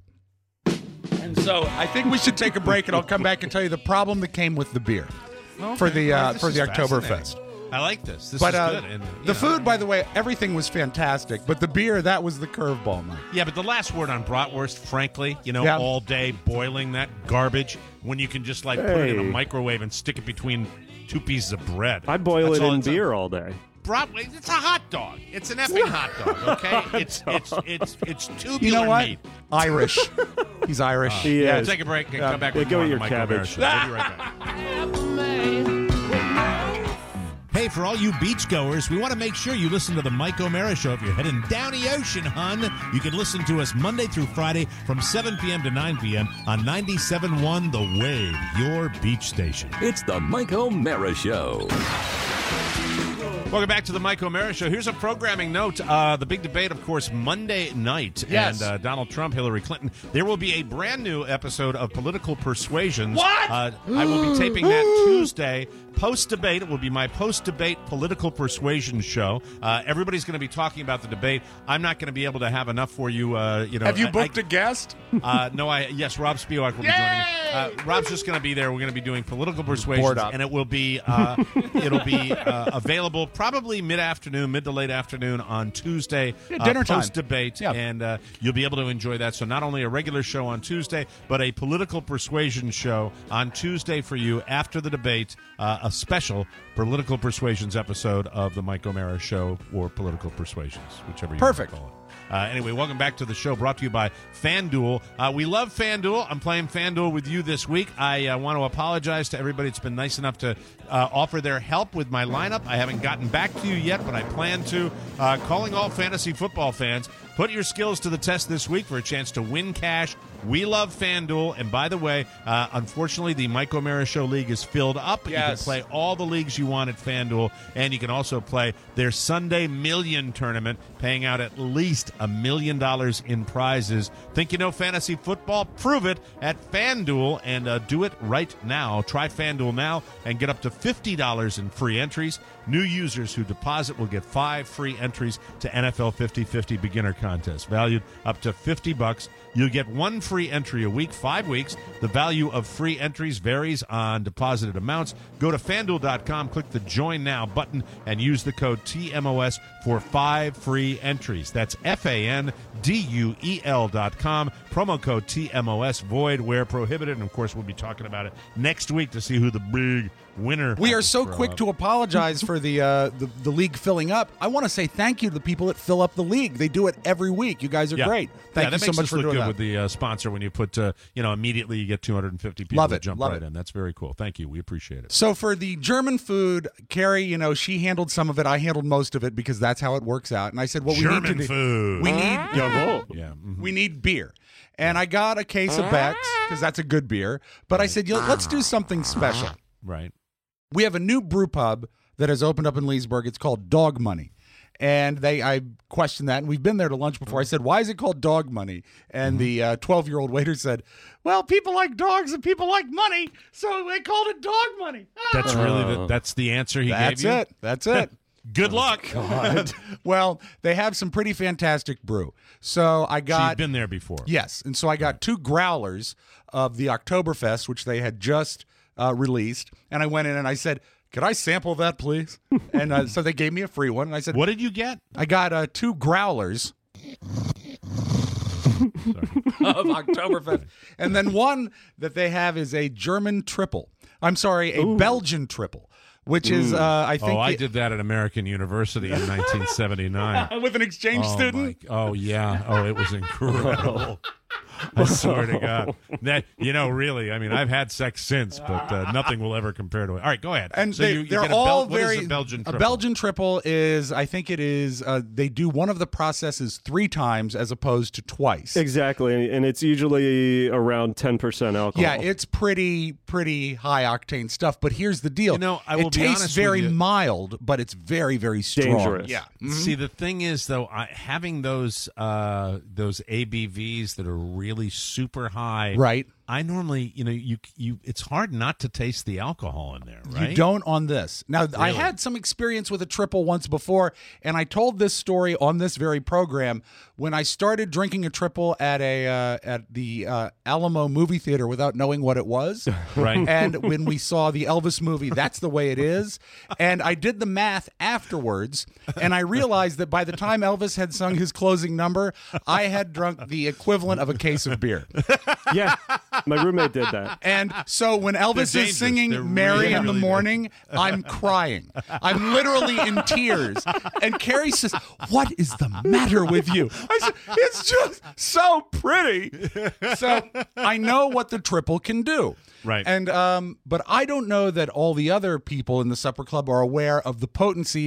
And so I think we should take a break, and I'll come back and tell you the problem that came with the beer okay. for the uh, well, for the Oktoberfest. I like this. This but, is uh, good. And, the know, food, by the way, everything was fantastic. But the beer, that was the curveball, Mike. Yeah, but the last word on bratwurst, frankly, you know, yeah. all day boiling that garbage when you can just like hey. put it in a microwave and stick it between two pieces of bread. I'd boil That's it in it's beer a, all day. Bratwurst, it's a hot dog. It's an effing hot dog, okay? It's it's it's it's tubular You know what? meat. Irish. He's Irish. Uh, he yeah, is. take a break and yeah. come back yeah, with go more with on your the Michael Mara cabbage. Show. We'll be right back. Hey, for all you beachgoers, we want to make sure you listen to the Mike O'Mara Show. If you're heading down the ocean, hun, you can listen to us Monday through Friday from seven p.m. to nine p.m. on ninety-seven point one The Wave, your beach station. It's the Mike O'Mara Show. Welcome back to the Mike O'Mara Show. Here's a programming note. Uh, the big debate, of course, Monday night. Yes. And uh, Donald Trump, Hillary Clinton. There will be a brand new episode of Political Persuasions. What? Uh, I will be taping that Tuesday. post-debate. It will be my post-debate political persuasion show. Uh, everybody's going to be talking about the debate. I'm not going to be able to have enough for you. Uh, you know, Have you I- booked I- a guest? Uh, no, I yes, Rob Spiewak will be joining me. Uh, Rob's just going to be there. We're going to be doing political persuasions, bored up. and it will be uh, it'll be uh, available probably mid-afternoon, mid to late afternoon on Tuesday, Yeah, dinner uh, time. post-debate, Yeah. and uh, you'll be able to enjoy that. So not only a regular show on Tuesday, but a political persuasion show on Tuesday for you after the debate, uh, a special political persuasions episode of the Mike O'Mara Show, or political persuasions, whichever you Perfect. want to call it. Uh, anyway, welcome back to the show, brought to you by FanDuel. Uh, we love FanDuel. I'm playing FanDuel with you this week. I uh, want to apologize to everybody that's been nice enough to uh, offer their help with my lineup. I haven't gotten back to you yet, but I plan to. Uh, calling all fantasy football fans, put your skills to the test this week for a chance to win cash. We love FanDuel. And by the way, uh, unfortunately, the Mike O'Mara Show League is filled up. You can Yes. play all the leagues you want at FanDuel, and you can also play their Sunday Million tournament, paying out at least a million dollars in prizes. Think you know fantasy football? Prove it at FanDuel, and uh, do it right now. Try FanDuel now and get up to fifty dollars in free entries. New users who deposit will get five free entries to N F L fifty-fifty beginner contest, valued up to fifty bucks. You'll get one free entry a week, five weeks. The value of free entries varies on deposited amounts. Go to FanDuel dot com, click the Join Now button, and use the code T M O S for five free entries. That's F A N D U E L dot com. Promo code T M O S, void where prohibited. And, of course, we'll be talking about it next week to see who the big winner We are happens so throw quick up. to apologize for the, uh, the the league filling up. I want to say thank you to the people that fill up the league. They do it every week. You guys are Yeah. great. Yeah, Thank that you so makes much us for look doing good that. with the uh, sponsor when you put, uh, you know, immediately you get two hundred fifty people Love to it, jump love right it. in. That's very cool. Thank you. We appreciate it. So for the German food, Carrie, you know, she handled some of it. I handled most of it because that's how it works out. And I said, "What we German need to do, food. we need, Yeah. mhm. we need beer." And I got a case of Beck's because that's a good beer. But I said, "Yo, let's do something special." Right. We have a new brew pub that has opened up in Leesburg. It's called Dog Money. And they, I questioned that, and we've been there to lunch before. I said, "Why is it called Dog Money?" And the uh, twelve-year-old waiter said, "Well, people like dogs and people like money, so they called it Dog Money." That's really the, that's the answer he That's gave you? it. That's it. Good luck. Well, they have some pretty fantastic brew. So I So got you've been there before. yes, and so I got two growlers of the Oktoberfest, which they had just uh, released, and I went in and I said, "Could I sample that, please?" And uh, so they gave me a free one, and I said, What did you get? I got uh, two growlers of Oktoberfest. And then one that they have is a German triple. I'm sorry, a Belgian triple, which is, uh, I think... Oh, I the- did that at American University in nineteen seventy-nine. with an exchange oh, student? my- oh, yeah. Oh, it was incredible. I swear to God. That, you know, really, I mean, I've had sex since, but uh, nothing will ever compare to it. All right, go ahead. And so they, you, you they're get a all Bel- what is very a Belgian triple? A Belgian triple is, I think it is. Uh, they do one of the processes three times as opposed to twice. Exactly, and it's usually around ten percent alcohol. Yeah, it's pretty pretty high octane stuff. But here's the deal. You know, I will it be tastes honest with very you. mild, but it's very very strong. Dangerous. Yeah. Mhm. See, the thing is, though, I, having those uh, those A B Vs that are really super high, Right. I normally, you know, you you it's hard not to taste the alcohol in there, right? You don't on this. Now, I Really? had some experience with a triple once before, and I told this story on this very program when I started drinking a triple at a uh, at the uh, Alamo movie theater without knowing what it was. Right. And when we saw the Elvis movie, That's the Way It Is. And I did the math afterwards, and I realized that by the time Elvis had sung his closing number, I had drunk the equivalent of a case of beer. Yeah, my roommate did that. And so when Elvis They're is dangerous. singing They're Mary really, in the really Morning, I'm crying. I'm literally in tears. And Carrie says, "What is the matter with you?" I said, "It's just so pretty." So I know what the triple can do. Right. And um, but I don't know that all the other people in the supper club are aware of the potency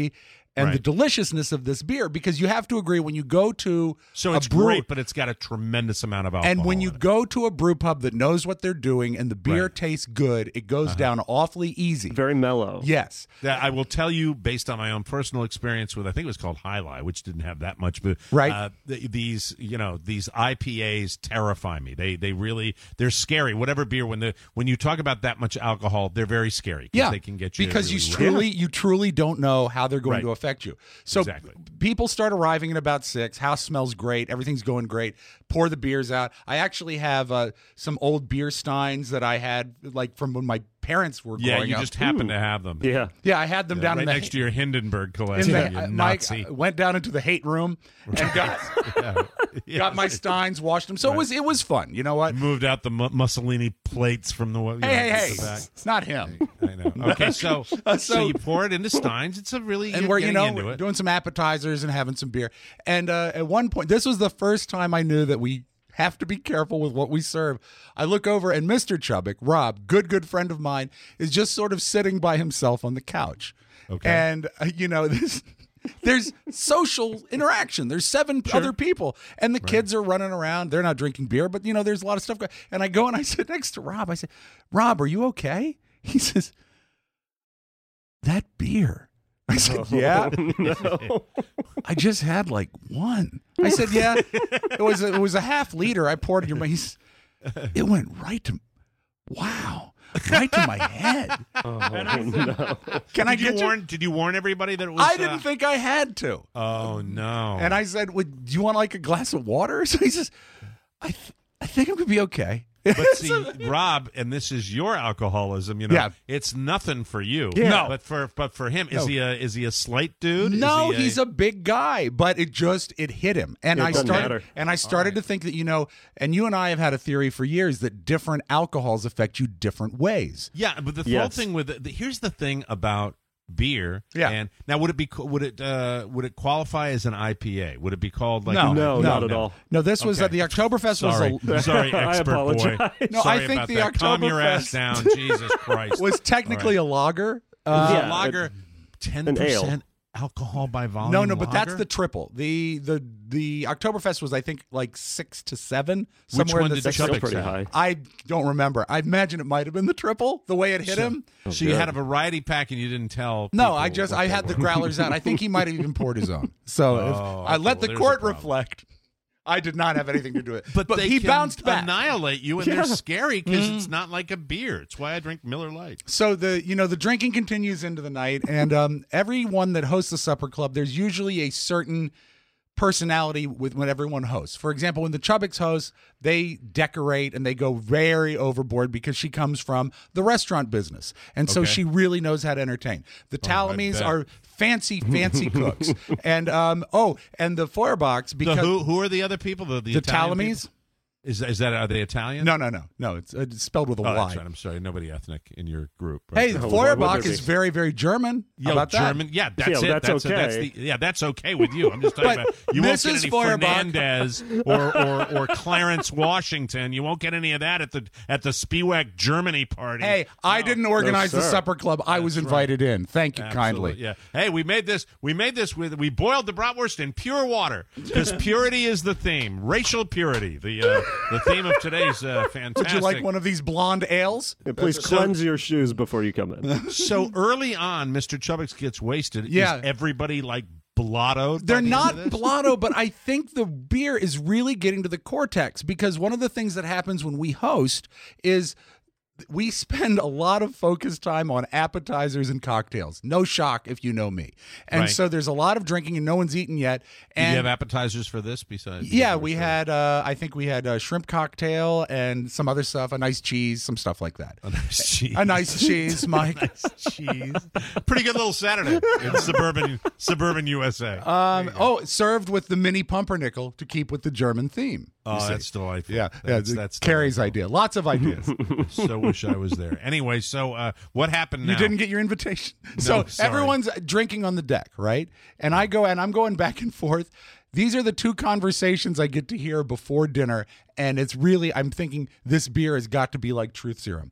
and Right. the deliciousness of this beer, because you have to agree when you go to So a it's brew, great, but it's got a tremendous amount of alcohol. and when you in it. go to a brew pub that knows what they're doing and the beer Right. tastes good, it goes Uh-huh. down awfully easy. Very mellow. Yes. That I will tell you, based on my own personal experience with, I think it was called High Lie, which didn't have that much, but Right. uh, th- these, you know, these I P As terrify me. They, they really, they're scary. Whatever beer, when the when you talk about that much alcohol, they're very scary. Yeah, they can get you because really you wrong. truly, you truly don't know how they're going Right. to affect you. So Exactly. people start arriving at about six. House smells great. Everything's going great. Pour the beers out. I actually have uh, some old beer steins that I had, like from when my parents were Yeah, growing you up. just happen to have them. Yeah. Yeah, I had them Yeah, down right in the next to your Hindenburg in collection. the, you uh, Mike, Nazi. I went down into the hate room and got Yeah. got my steins, washed them. So it was it was fun. You know what? Moved out the Mu- Mussolini plates from the. You know, Hey, hey, hey! the back. It's not him. I know. Okay, so, Uh, so so- you pour it into steins. It's a really and you're we're you getting know into we're it. doing some appetizers and having some beer. And uh, at one point, this was the first time I knew that we have to be careful with what we serve. I look over and Mister Chubbuck, Rob, good good friend of mine, is just sort of sitting by himself on the couch. Okay. And uh, you know this. There's social interaction. There's seven other people, and the kids are running around. They're not drinking beer, but you know, there's a lot of stuff going. And I go and I sit next to Rob. I say, "Rob, are you okay?" He says, "That beer." I said, "Yeah." No. I just had like one. I said, "Yeah." It was a, it was a half liter. I poured in your face. It went right to, wow, right to my head. Oh, no. Can I Did you get warn? Did you warn everybody that it was? I didn't uh, think I had to. Oh no! And I said, "Would do you want like a glass of water?" So he says, "I, th- I think I'm gonna be okay." But see, Rob, and this is your alcoholism. You know, Yeah. it's nothing for you. Yeah. No. but for but for him, is No. he a is he a slight dude? No, Is he he's a big guy, but it just it hit him, and It I doesn't started matter. and I started to think that you know, and you and I have had a theory for years that different alcohols affect you different ways. Yeah, but the whole Yes. thing with it, the, here's the thing about beer. Yeah. And now would it be would it uh, would it qualify as an I P A? Would it be called like No, an No, I P A? not at all. No, this was Okay. at the Oktoberfest. Sorry, was a, sorry, I expert boy. apologize. No, Sorry I think about the that. Calm your ass Oktoberfest- down, Jesus Christ. was technically All a lager. Uh, Yeah, lager, ten an ale. percent alcohol by volume. No, no, but that's lager? the triple. The the the Oktoberfest was I think like six to seven. Which Somewhere one in the did six. Chubbuck Still pretty say? high. I don't remember. I imagine it might have been the triple. The way it hit him. So you had a variety pack and you didn't tell. No, people I just what I they had the were. growlers out. I think he might have even poured his own. So if, Oh, I okay, let well, the there's court a problem. reflect. I did not have anything to do with it. But, they he can bounced back. annihilate you, and Yeah. they're scary because Mm. it's not like a beer. It's why I drink Miller Lite. So the you know the drinking continues into the night, and um, everyone that hosts a supper club, there's usually a certain personality with when everyone hosts. For example, when the Chubbucks host, they decorate and they go very overboard because she comes from the restaurant business, and so Okay. she really knows how to entertain. The I Talamies bet. are fancy, fancy cooks, and um oh, and the Feuerbachs The because who? Who are the other people? The the, the Italian Talamies. people? Is is that are they Italian? No, no, no, no. It's, uh, it's spelled with a Oh, Y. that's right. I'm sorry. Nobody ethnic in your group. Right? Hey, No, why Feuerbach would there is be? very, very German. How Yo, about that? German. Yeah, that's Yeah, it. that's that's, okay. that's the, yeah, that's okay with you. I'm just talking But about you won't Missus get any Feuerbach- Fernandez or, or or Clarence Washington. You won't get any of that at the at the Spiewak Germany party. Hey, I didn't organize the sir. supper club. I was That's invited in. Thank you Absolutely, kindly. Yeah. Hey, we made this. We made this with. We boiled the bratwurst in pure water because purity is the theme. Racial purity. The uh, the theme of today's uh, fantastic. Would you like one of these blonde ales? Yeah, please So- cleanse your shoes before you come in. So early on, Mister Chubbucks gets wasted. Yeah. Is everybody like blottoed? They're by the end not of this? blotto, but I think the beer is really getting to the cortex because one of the things that happens when we host is we spend a lot of focused time on appetizers and cocktails. No shock if you know me. And Right. so there's a lot of drinking and no one's eaten yet. Did And you have appetizers for this besides? yeah, we had. Uh, I think we had a shrimp cocktail and some other stuff, a nice cheese, some stuff like that. A nice cheese. A nice cheese, Mike. nice cheese. Pretty good little Saturday in suburban suburban U S A. Um, oh, served with the mini pumpernickel to keep with the German theme. you oh, see. that's delightful. Yeah, that's, yeah, that's Carrie's delightful. idea. Lots of ideas. So wish I was there. Anyway, so uh, what happened now? You didn't get your invitation. so sorry. everyone's drinking on the deck, right? And I go and I'm going back and forth. These are the two conversations I get to hear before dinner. And it's really, I'm thinking this beer has got to be like truth serum.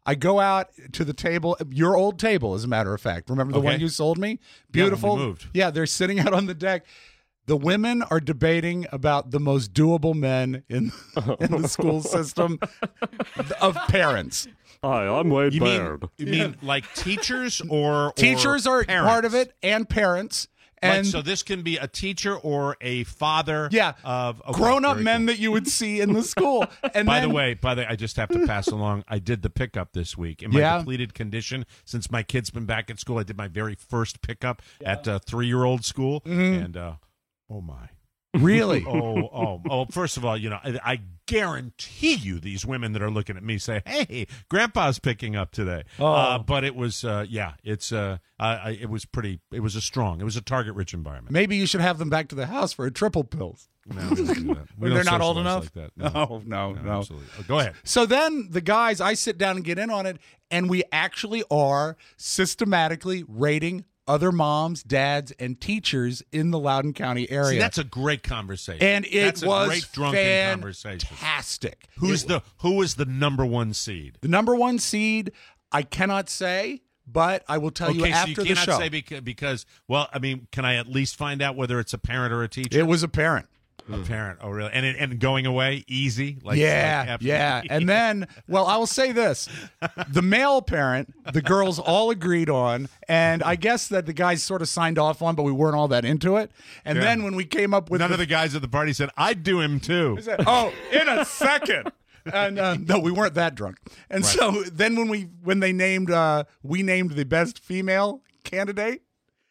I go out to the table, your old table, as a matter of fact. Remember the Okay. one you sold me? Beautiful. Yeah, when we moved. Yeah, they're sitting out on the deck. The women are debating about the most doable men in, in the school system of parents. Hi, I'm Wade You mean, Baird. you mean like teachers or Teachers or are parents? part of it, and parents. Like, And so this can be a teacher or a father yeah, of okay, grown-up very men cool. that you would see in the school. And by then, the way, by the way, I just have to pass along. I did the pickup this week in my Yeah. depleted condition. Since my kid's been back at school, I did my very first pickup at uh, three-year-old school, Mhm. and uh, oh my. Really? oh, oh, oh! First of all, you know, I, I guarantee you, these women that are looking at me say, "Hey, Grandpa's picking up today." Oh. Uh, but it was, uh, yeah, it's, uh, I, I, it was pretty. It was a strong. It was a target-rich environment. maybe you should have them back to the house for a triple pills. No, we don't do that. We When they're don't not old socialize enough? like that. No, no, no. Absolutely. Oh, go ahead. So then the guys, I sit down and get in on it, and we actually are systematically rating other moms, dads, and teachers in the Loudoun County area. See, that's a great conversation, and it that's was a great drunken conversation. fantastic. Who's It- the who was the number one seed? the number one seed? I cannot say, but I will tell Okay, you so after you the cannot show. say because, because, well, I mean, can I at least find out whether it's a parent or a teacher? It was a parent. A parent. Oh, really? And it, and going away easy? Like yeah, like after- yeah. And then, well, I will say this. The male parent, the girls all agreed on, and I guess that the guys sort of signed off on, but we weren't all that into it. And Yeah. then when we came up with none the, of the guys at the party said, "I'd do him too." I said, oh, in a second. And uh, no, we weren't that drunk. And Right. so then when we when they named uh, we named the best female candidate,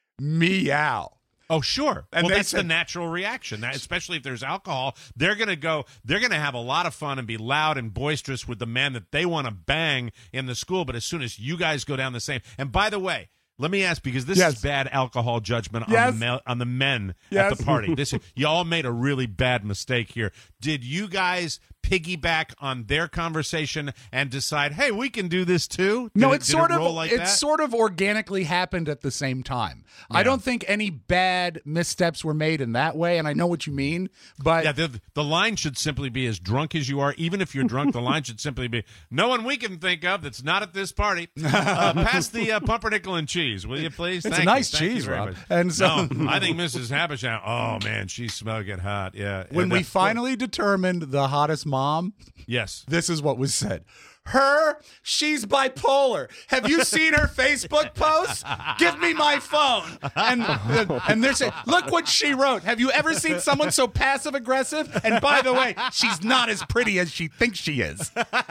Meow. Oh, sure. And well, they that's the said- natural reaction. That, especially if there's alcohol, they're going to go. They're going to have a lot of fun and be loud and boisterous with the men that they want to bang in the school. But as soon as you guys go down the same, and by the way, let me ask because this Yes. is bad alcohol judgment Yes. on the male, on the men Yes. at the party. This y'all made a really bad mistake here. Did you guys piggyback on their conversation and decide, hey, we can do this too? Did No, it, it's did sort it of roll like it that? sort of organically happened at the same time. I Yeah. don't think any bad missteps were made in that way, and I know what you mean. But Yeah, the, the line should simply be as drunk as you are. Even if you're drunk, the line should simply be no one we can think of that's not at this party. Uh, pass the uh, pumpernickel and cheese, will you please? It's a Thank nice you. Thank cheese, you very Rob. much. And so- no, I think Missus Habisham, oh, man, she's smoking hot. Yeah. when And, we uh, finally determined the hottest mom, yes. this is what was said. Her, she's bipolar. Have you seen her Facebook posts? Give me my phone. And and they're saying, look what she wrote. Have you ever seen someone so passive aggressive? And by the way, she's not as pretty as she thinks she is.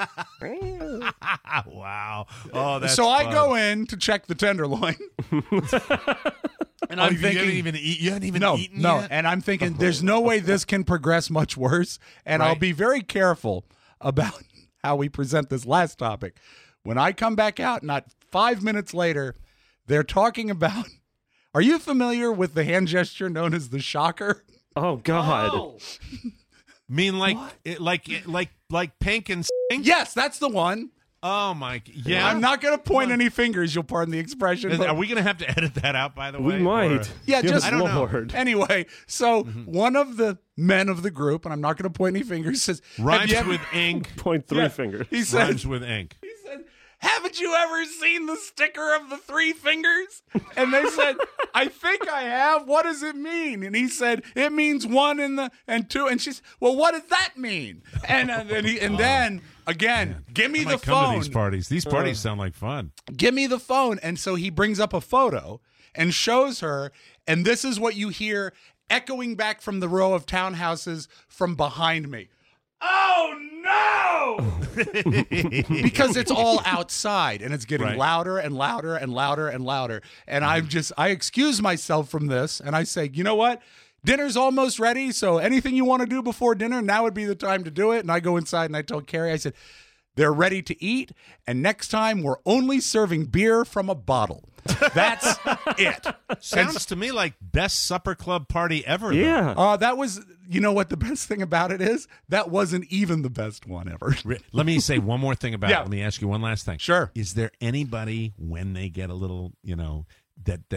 Wow. Oh, that's so I fun. go in to check the tenderloin. And Oh, I'm you thinking, haven't even eat, you haven't even no, eaten no. yet? And I'm thinking, there's no way this can progress much worse. And I'll Right. be very careful about how we present this last topic. When I come back out, not five minutes later, they're talking about. Are you familiar with the hand gesture known as the shocker? Oh God! Oh. mean like it, like like like Pink and Sing? Yes, that's the one. Oh my! Yeah, I'm not going to point any fingers. You'll pardon the expression. Is- but- Are we going to have to edit that out? By the way, We might. or- Yeah, Good just I don't know. Lord. Anyway, so one of the men of the group, and I'm not going to point any fingers, says, "Have Rhymes you ever-" with ink. Point three Yeah. fingers. He said, Rhymes with ink. He said, haven't you ever seen the sticker of the three fingers? And they said, I think I have. What does it mean? And he said, it means one and the and two. And she's, well, what does that mean? And uh, then he, and then again, give me I the might come to phone. these parties. These parties sound like fun. Give me the phone. And so he brings up a photo and shows her. And this is what you hear echoing back from the row of townhouses from behind me. Oh no! Because it's all outside and it's getting Right. louder and louder and louder and louder. And I'm just, I excuse myself from this and I say, you know what? Dinner's almost ready. So anything you want to do before dinner, now would be the time to do it. And I go inside and I tell Carrie, I said, they're ready to eat. And next time we're only serving beer from a bottle. That's it. Sounds to me like best supper club party ever. though. Yeah. Uh, that was, you know what the best thing about it is? That wasn't even the best one ever. Re- Let me say one more thing about Yeah. it. Let me ask you one last thing. Sure. Is there anybody when they get a little, you know, that that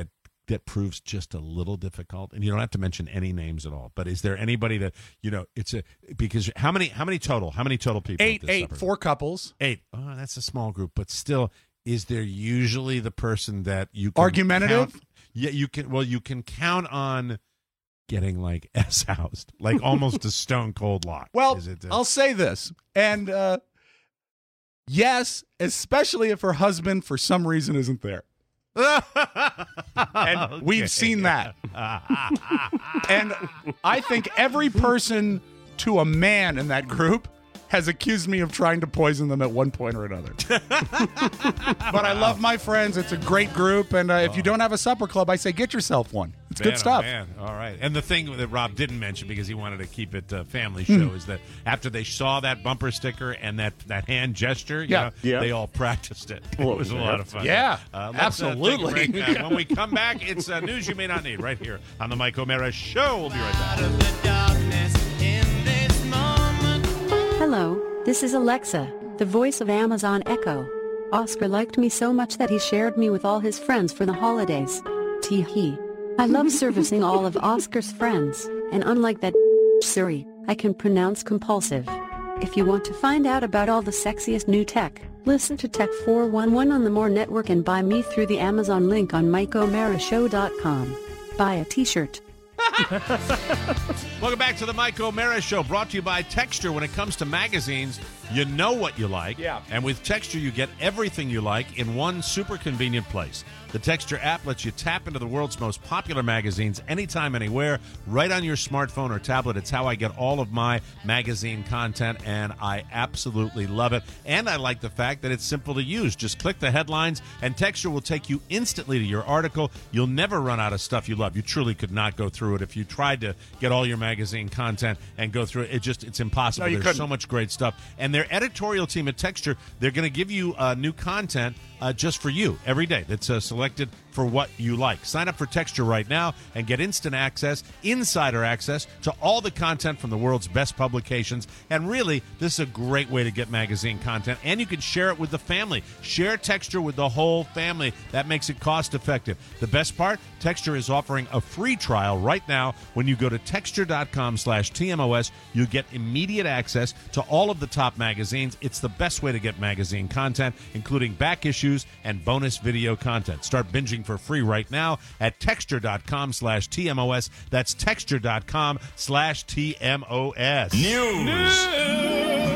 that proves just a little difficult? And you don't have to mention any names at all. But is there anybody that, you know, it's a, because how many, how many total, how many total people? Eight, at this eight, supper? four couples. Eight. Oh, that's a small group, but still, is there usually the person that you can Argumentative? count- yeah, you can, well, you can count on getting like S-housed, like almost a stone cold lock. Well, is it, uh, I'll say this, and uh, yes, especially if her husband for some reason isn't there. And we've Okay. seen that. And I think every person to a man in that group has accused me of trying to poison them at one point or another. But I love my friends. It's a great group. And uh, if you don't have a supper club, I say get yourself one. It's Man, good stuff. Oh, man. All right. And the thing that Rob didn't mention, because he wanted to keep it a family show, Hmm. is that after they saw that bumper sticker and that, that hand gesture, you Yeah. know, Yeah. they all practiced it. Well, It was a lot of fun. yeah, Uh, let's, uh, take a absolutely. break. Uh, when we come back, it's uh, news you may not need right here on the Mike O'Mara Show. We'll be right back. Hello, this is Alexa, the voice of Amazon Echo. Oscar liked me so much that he shared me with all his friends for the holidays. Tee-hee. I love servicing all of Oscar's friends, and unlike that Siri, I can pronounce compulsive. If you want to find out about all the sexiest new tech, listen to Tech four one one on the More Network and buy me through the Amazon link on Mike O'Mara Show dot com. Buy a t-shirt. Welcome back to the Mike O'Mara Show, brought to you by Texture. When it comes to magazines, you know what you like. Yeah. And with Texture, you get everything you like in one super convenient place. The Texture app lets you tap into the world's most popular magazines anytime, anywhere, right on your smartphone or tablet. It's how I get all of my magazine content, and I absolutely love it. And I like the fact that it's simple to use. Just click the headlines, and Texture will take you instantly to your article. You'll never run out of stuff you love. You truly could not go through it if you tried to get all your magazine content and go through it. It just, it's impossible. No, you There's couldn't. so much great stuff. And their editorial team at Texture, they're going to give you uh, new content uh, just for you every day that's uh, selected for what you like. Sign up for Texture right now and get instant access, insider access to all the content from the world's best publications. And really, this is a great way to get magazine content. And you can share it with the family. Share Texture with the whole family. That makes it cost effective. The best part, Texture is offering a free trial right now. When you go to texture.com slash TMOS, you get immediate access to all of the top magazines. It's the best way to get magazine content, including back issues and bonus video content. Start binging for free right now at texture.com slash TMOS. That's texture.com slash TMOS. News.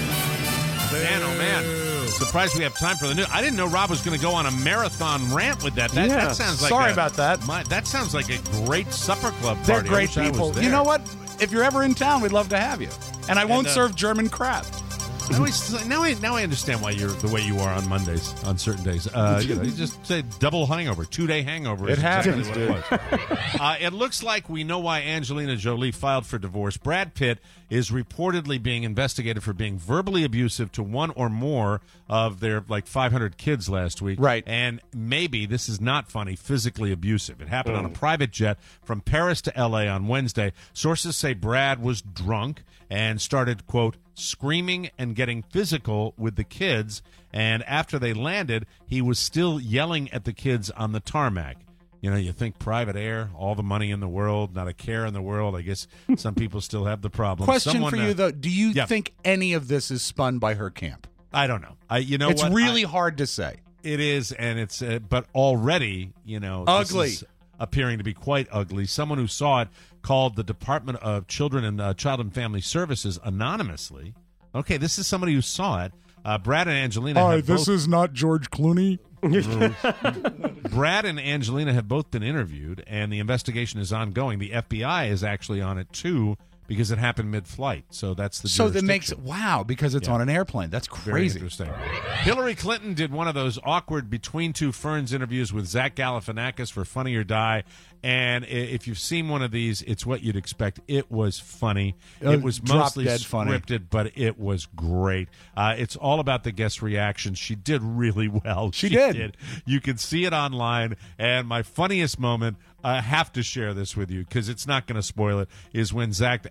Man, oh man. Surprised we have time for the news. I didn't know Rob was going to go on a marathon rant with that. That, Yeah. that sounds like Sorry a- about that. My, that sounds like a great supper club party. They're I great wish I was people. there. You know what? If you're ever in town, we'd love to have you. And I won't uh, serve German crap. I always, now, I, now I understand why you're the way you are on Mondays, on certain days. Uh, you know, you just say double hangover, two-day hangover. is It happens, exactly what it was. uh, it looks like we know why Angelina Jolie filed for divorce. Brad Pitt is reportedly being investigated for being verbally abusive to one or more of their, like, five hundred kids last week. Right. And maybe, this is not funny, physically abusive. It happened on a private jet from Paris to L A on Wednesday. Sources say Brad was drunk and started, quote, screaming and getting physical with the kids. And after they landed, he was still yelling at the kids on the tarmac. You know, you think private air, all the money in the world, not a care in the world. I guess some people still have the problem. Question Someone, for you, uh, though. Do you yeah. think any of this is spun by her camp? I don't know. I, you know it's what? really I- hard to say. It is, and it's, uh, but already, you know, this Ugly. is appearing to be quite ugly. Someone who saw it called the Department of Children and uh, Child and Family Services anonymously. Okay, this is somebody who saw it. Uh, Brad and Angelina. Hi, have this both, is not George Clooney. Brad and Angelina have both been interviewed, and the investigation is ongoing. The F B I is actually on it too because it happened mid-flight. So that's the So that makes jurisdiction. wow because it's Yeah. on an airplane. That's Very crazy. interesting. Hillary Clinton did one of those awkward Between Two Ferns interviews with Zach Galifianakis for Funny or Die. And i- if you've seen one of these, it's what you'd expect. It was funny. Uh, It was drop mostly dead funny. scripted, but it was great. Uh, it's all about the guest reactions. She did really well. She did. You can see it online. And my funniest moment, I have to share this with you because it's not going to spoil it, is when Zach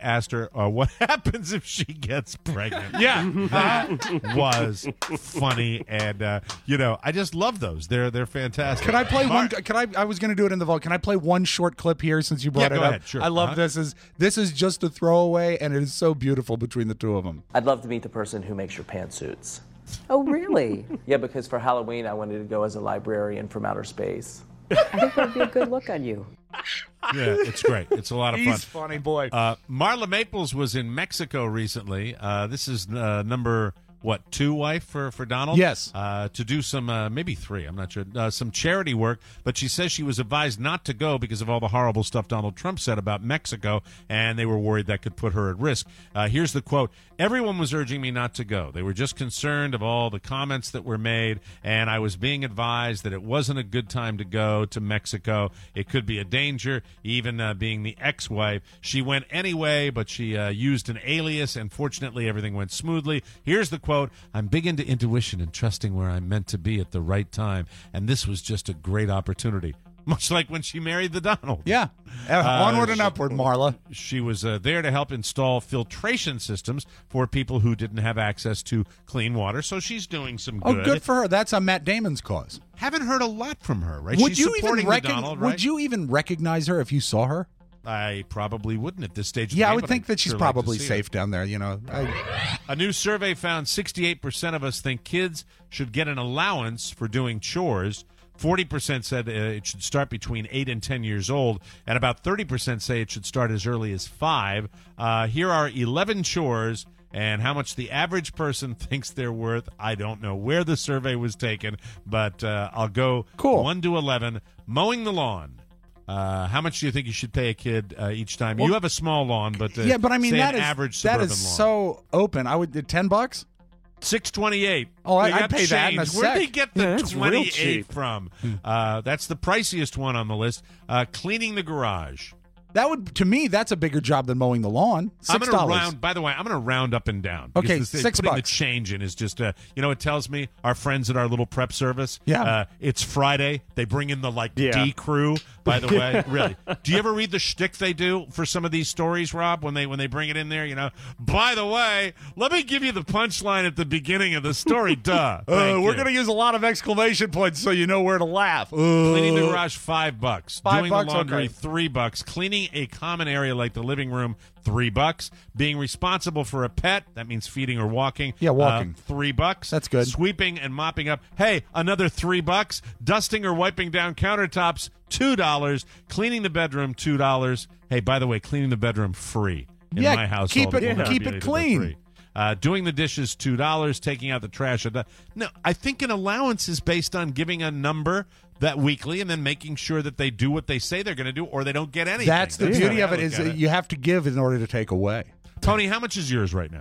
asked her, uh, what happens if she gets pregnant? Yeah. That was funny. And, uh, you know, I just love those. They're they're fantastic. Can I play Mark, one? Can I? I was going to do it in the vault. Can I play one short clip here since you brought Yeah, it go up? ahead, sure. I love Uh-huh. this. Is this is just a throwaway, and it is so beautiful between the two of them. I'd love to meet the person who makes your pantsuits. Oh, really? Yeah, because for Halloween I wanted to go as a librarian from outer space. I think that would be a good look on you. Yeah, it's great. It's a lot of fun. He's funny boy. Uh, Marla Maples was in Mexico recently. Uh, this is uh, number, what, two wife for, for Donald? Yes. Uh, to do some, uh, maybe three, I'm not sure, uh, some charity work. But she says she was advised not to go because of all the horrible stuff Donald Trump said about Mexico, and they were worried that could put her at risk. Uh, here's the quote. Everyone was urging me not to go. They were just concerned of all the comments that were made, and I was being advised that it wasn't a good time to go to Mexico. It could be a danger, even uh, being the ex-wife. She went anyway, but she uh, used an alias, and fortunately everything went smoothly. Here's the quote. I'm big into intuition and trusting where I'm meant to be at the right time, and this was just a great opportunity. Much like when she married the Donald. Yeah. Uh, onward and upward, Marla. She was uh, there to help install filtration systems for people who didn't have access to clean water. So she's doing some good. Oh, good for her. That's on Matt Damon's cause. Haven't heard a lot from her, right? Would she's you supporting even the recog- Donald, right? Would you even recognize her if you saw her? I probably wouldn't at this stage. Of the Yeah, I game, would but think I'd that she's sure like to probably see her. safe down there. You know. I, A new survey found sixty-eight percent of us think kids should get an allowance for doing chores. forty percent said uh, it should start between eight and ten years old, and about thirty percent say it should start as early as five. Uh, here are eleven chores, and how much the average person thinks they're worth. I don't know where the survey was taken, but uh, I'll go Cool. one to eleven. Mowing the lawn. Uh, how much do you think you should pay a kid uh, each time? Well, you have a small lawn, but uh, yeah, but I mean say that an is average that suburban is lawn. so open. I would ten bucks. Six twenty-eight. Oh, I- They I'd got pay that in a changed. Where'd they sec. get the Yeah, that's real twenty-eight cheap. from? Uh, that's the priciest one on the list. Uh, cleaning the garage. That would, to me, that's a bigger job than mowing the lawn. I'm Six going to dollars. round. By the way, I'm going to round up and down. because Okay, this- six putting bucks. the change in is just, uh, you know, it tells me our friends at our little prep service. Yeah. Uh, it's Friday. They bring in the like Yeah. D crew. By the way, really. Do you ever read the shtick they do for some of these stories, Rob? When they when they bring it in there, you know. By the way, let me give you the punchline at the beginning of the story. Duh. Uh, Thank we're you. going to use a lot of exclamation points so you know where to laugh. Cleaning the Uh, garage, five bucks. Five Doing bucks? the laundry, Okay. three bucks. Cleaning a common area like the living room, three bucks. Being responsible for a pet, that means feeding or walking. Yeah, walking. uh, three bucks. That's good. Sweeping and mopping up, hey, another three bucks. Dusting or wiping down countertops, two dollars. Cleaning the bedroom, two dollars. Hey, by the way, cleaning the bedroom free in Yeah, my household. keep it- will not keep be it anything but clean. free. Uh, doing the dishes, two dollars. Taking out the trash. a do- No, I think an allowance is based on giving a number that weekly and then making sure that they do what they say they're going to do or they don't get anything. That's the how beauty I of it look is at that you have to give in order to take away. Tony, how much is yours right now?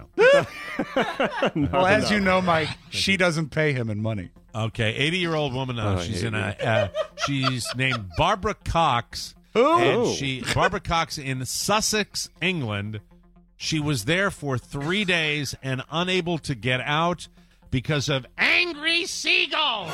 Well, as you know, Mike, she doesn't pay him in money. Okay, eighty-year-old woman. Uh, Oh, I she's hate in a. Uh, she's named Barbara Cox. And she Barbara Cox in Sussex, England. She was there for three days and unable to get out because of angry seagulls.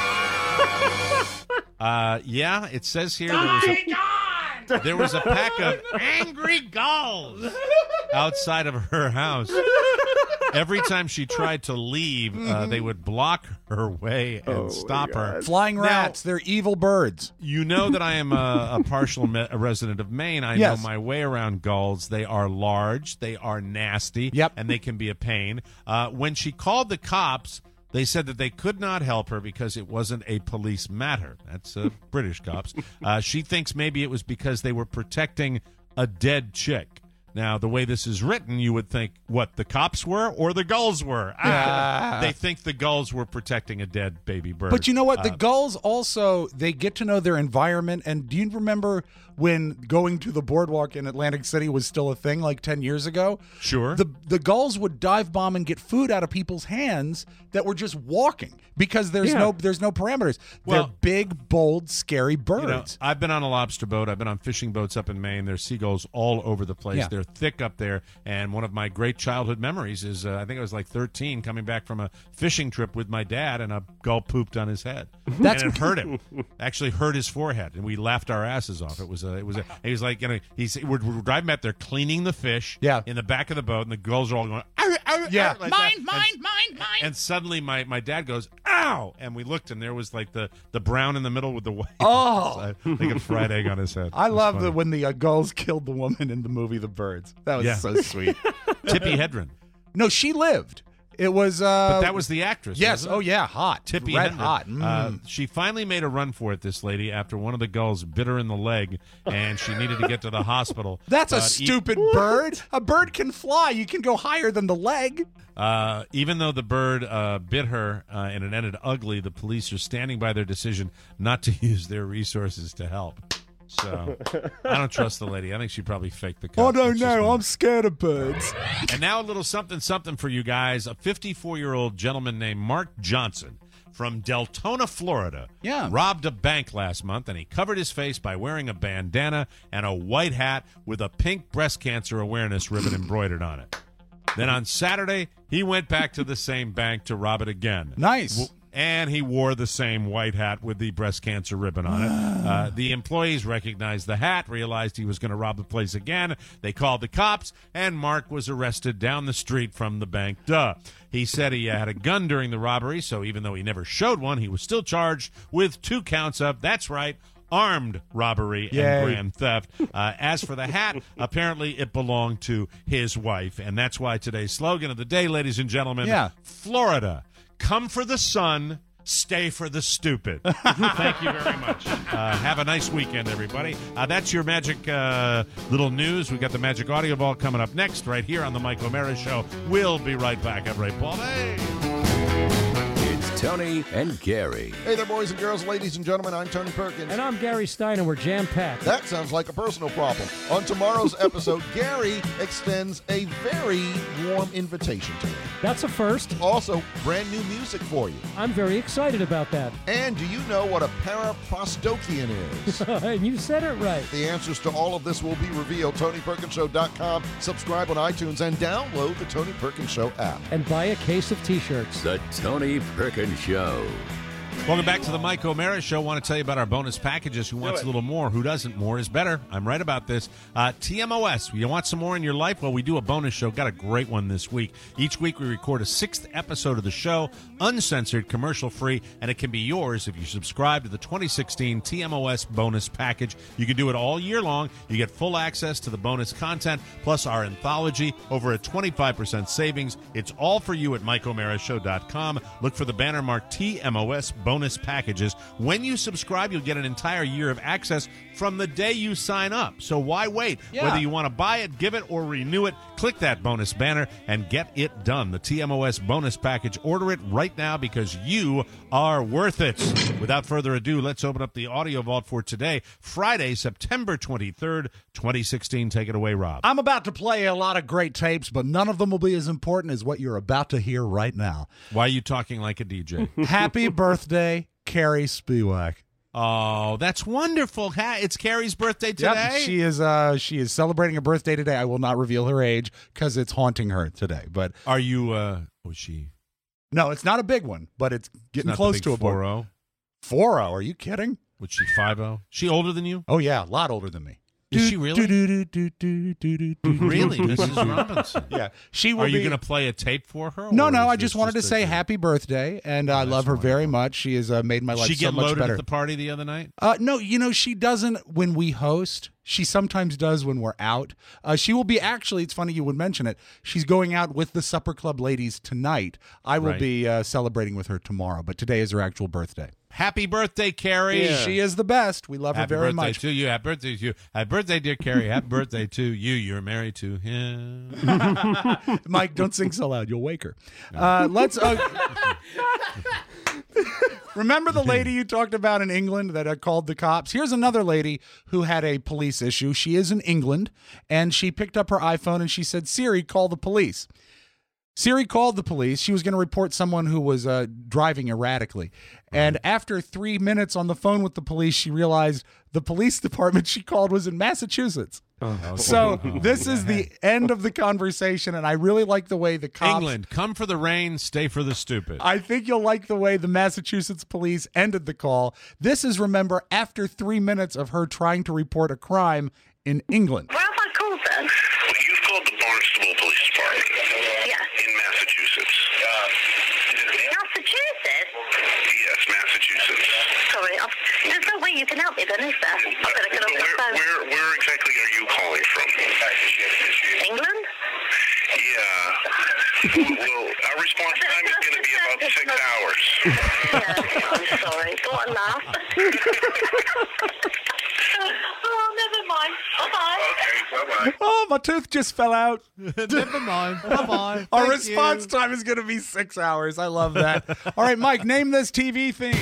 uh, yeah, it says here there was a, there was a pack of angry gulls outside of her house. Every time she tried to leave, uh, they would block her way and Oh, stop her. Flying rats, they're evil birds. You know that I am a, a partial me- a resident of Maine. I Yes. know my way around gulls. They are large, they are nasty, Yep. and they can be a pain. Uh, when she called the cops, they said that they could not help her because it wasn't a police matter. That's uh, British cops. Uh, she thinks maybe it was because they were protecting a dead chick. Now, the way this is written, you would think, what, the cops were or the gulls were? Ah, they think the gulls were protecting a dead baby bird. But you know what? The Uh, gulls also, they get to know their environment. And do you remember when going to the boardwalk in Atlantic City was still a thing like ten years ago? Sure. The, the gulls would dive bomb and get food out of people's hands that were just walking because there's Yeah. no there's no parameters. Well- They're big, bold, scary birds. You know, I've been on a lobster boat. I've been on fishing boats up in Maine. There's seagulls all over the place. Yeah. They're thick up there. And one of my great childhood memories is uh, I think I was like thirteen, coming back from a fishing trip with my dad, and a gull pooped on his head. That's and it hurt him. Actually hurt his forehead, and we laughed our asses off. It was a, it was a, he was like, you know, he's we're, we're driving back there cleaning the fish yeah. in the back of the boat, and the gulls are all going, arr, arr, yeah, arr, like mine, that. mine, and, mine, mine. And suddenly my, my dad goes, ow! And we looked, and there was like the, the brown in the middle with the white. Oh! Like a fried egg on his head. I love the, when the uh, gulls killed the woman in the movie The Birds. That was Yeah. so sweet. Tippi Hedren. No, she lived. It was. Uh, But that was the actress. Yes. wasn't it? Oh yeah, hot. Tippi Red Hedren. hot. Mm. Uh, she finally made a run for it, this lady, after one of the gulls bit her in the leg, and she needed to get to the hospital. That's a But stupid e- bird. A bird can fly. You can go higher than the leg. Uh, even though the bird uh, bit her uh, and it ended ugly, the police are standing by their decision not to use their resources to help. So I don't trust the lady. I think she probably faked the cut. I don't It's just know. one- I'm scared of birds. And now a little something something for you guys. A fifty-four-year-old gentleman named Mark Johnson from Deltona, Florida, Yeah. robbed a bank last month, and he covered his face by wearing a bandana and a white hat with a pink breast cancer awareness ribbon embroidered on it. Then on Saturday, he went back to the same bank to rob it again. Nice. W- And he wore the same white hat with the breast cancer ribbon on it. Uh, the employees recognized the hat, realized he was going to rob the place again. They called the cops, and Mark was arrested down the street from the bank. Duh. He said he had a gun during the robbery, so even though he never showed one, he was still charged with two counts of, that's right, armed robbery Yay. and grand theft. Uh, as for the hat, apparently it belonged to his wife, and that's why today's slogan of the day, ladies and gentlemen, Yeah. Florida. Come for the sun, stay for the stupid. Thank you very much. Uh, have a nice weekend, everybody. Uh, that's your magic uh, little news. We've got the Magic Audio Ball coming up next right here on the Mike O'Mara Show. We'll be right back. I'm Ray Paul. Hey! It's Tony and Gary. Hey there, boys and girls, ladies and gentlemen. I'm Tony Perkins. And I'm Gary Stein, and we're jam-packed. That sounds like a personal problem. On tomorrow's episode, Gary extends a very warm invitation to you. That's a first. Also, brand new music for you. I'm very excited about that. And do you know what a paraprostokian is? And you said it right. The answers to all of this will be revealed. Tony Perkins Show dot com. Subscribe on iTunes and download the Tony Perkins Show app. And buy a case of T-shirts. The Tony Perkins Show. Welcome back to the Mike O'Mara Show. I want to tell you about our bonus packages. Who wants a little more? Who doesn't? More is better. I'm right about this. Uh, T M O S. You want some more in your life? Well, we do a bonus show. Got a great one this week. Each week we record a sixth episode of the show, uncensored, commercial-free, and it can be yours if you subscribe to the twenty sixteen T M O S bonus package. You can do it all year long. You get full access to the bonus content, plus our anthology, over a twenty-five percent savings. It's all for you at Mike O'Mara Show dot com. Look for the banner marked T M O S bonus packages. When you subscribe, you'll get an entire year of access from the day you sign up. So why wait? Yeah. Whether you want to buy it, give it, or renew it, click that bonus banner and get it done. The T M O S bonus package. Order it right now because you are worth it. Without further ado, let's open up the audio vault for today, Friday, September twenty-third, twenty sixteen. Take it away, Rob. I'm about to play a lot of great tapes, but none of them will be as important as what you're about to hear right now. Why are you talking like a D J? Happy birthday, Carrie Spiewak. Oh, that's wonderful. Ha- It's Carrie's birthday today? Yep, she is uh she is celebrating a birthday today. I will not reveal her age because it's haunting her today. But Are you, uh, was she? no, it's not a big one, but it's getting Not the close big to a four boy. oh? four oh, are you kidding? Was she five oh? She older than you? Oh yeah, a lot older than me. Is she really? Really, Missus Robinson? Robinson? Yeah, she will Are you be- going to play a tape for her? No, or no, is I this just wanted to a- say happy birthday, and I love her very much. She has uh, made my life She so get much loaded better. at the party the other night? Uh, no, you know, she doesn't when we host. She sometimes does when we're out. Uh, she will be actually, it's funny you would mention it. She's going out with the Supper Club ladies tonight. I will Right. be uh, celebrating with her tomorrow, but today is her actual birthday. Happy birthday, Carrie. She is the best. We love Happy her very birthday much. to you. Happy birthday to you. Happy birthday, dear Carrie. Happy birthday to you. You're married to him. Mike, don't sing so loud. You'll wake her. Uh, let's. Uh, remember the lady you talked about in England that uh, called the cops? Here's another lady who had a police issue. She is in England, and she picked up her iPhone and she said, Siri, call the police. Siri called the police. She was going to report someone who was uh, driving erratically. And after three minutes on the phone with the police, she realized the police department she called was in Massachusetts. Oh. So this is the end of the conversation, and I really like the way the cops... England, come for the rain, stay for the stupid. I think you'll like the way the Massachusetts police ended the call. This is, remember, after three minutes of her trying to report a crime in England. Where have I called then? Well, you've called the Barnstable Police Department. Yes. In Massachusetts. Massachusetts? Yes, Massachusetts. Sorry, I've, there's no way you can help me then, is there? I better get So off the where, phone. where, where exactly are you calling from? England? Yeah. Well, our response time is going to be about six hours. Yeah, I'm sorry. Go on, laugh. Oh, never mind. Bye-bye. Okay, bye-bye. Oh, my tooth just fell out. Never mind. Bye-bye. Our Thank response you. time is going to be six hours. I love that. All right, Mike, name this T V theme.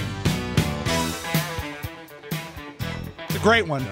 It's a great one.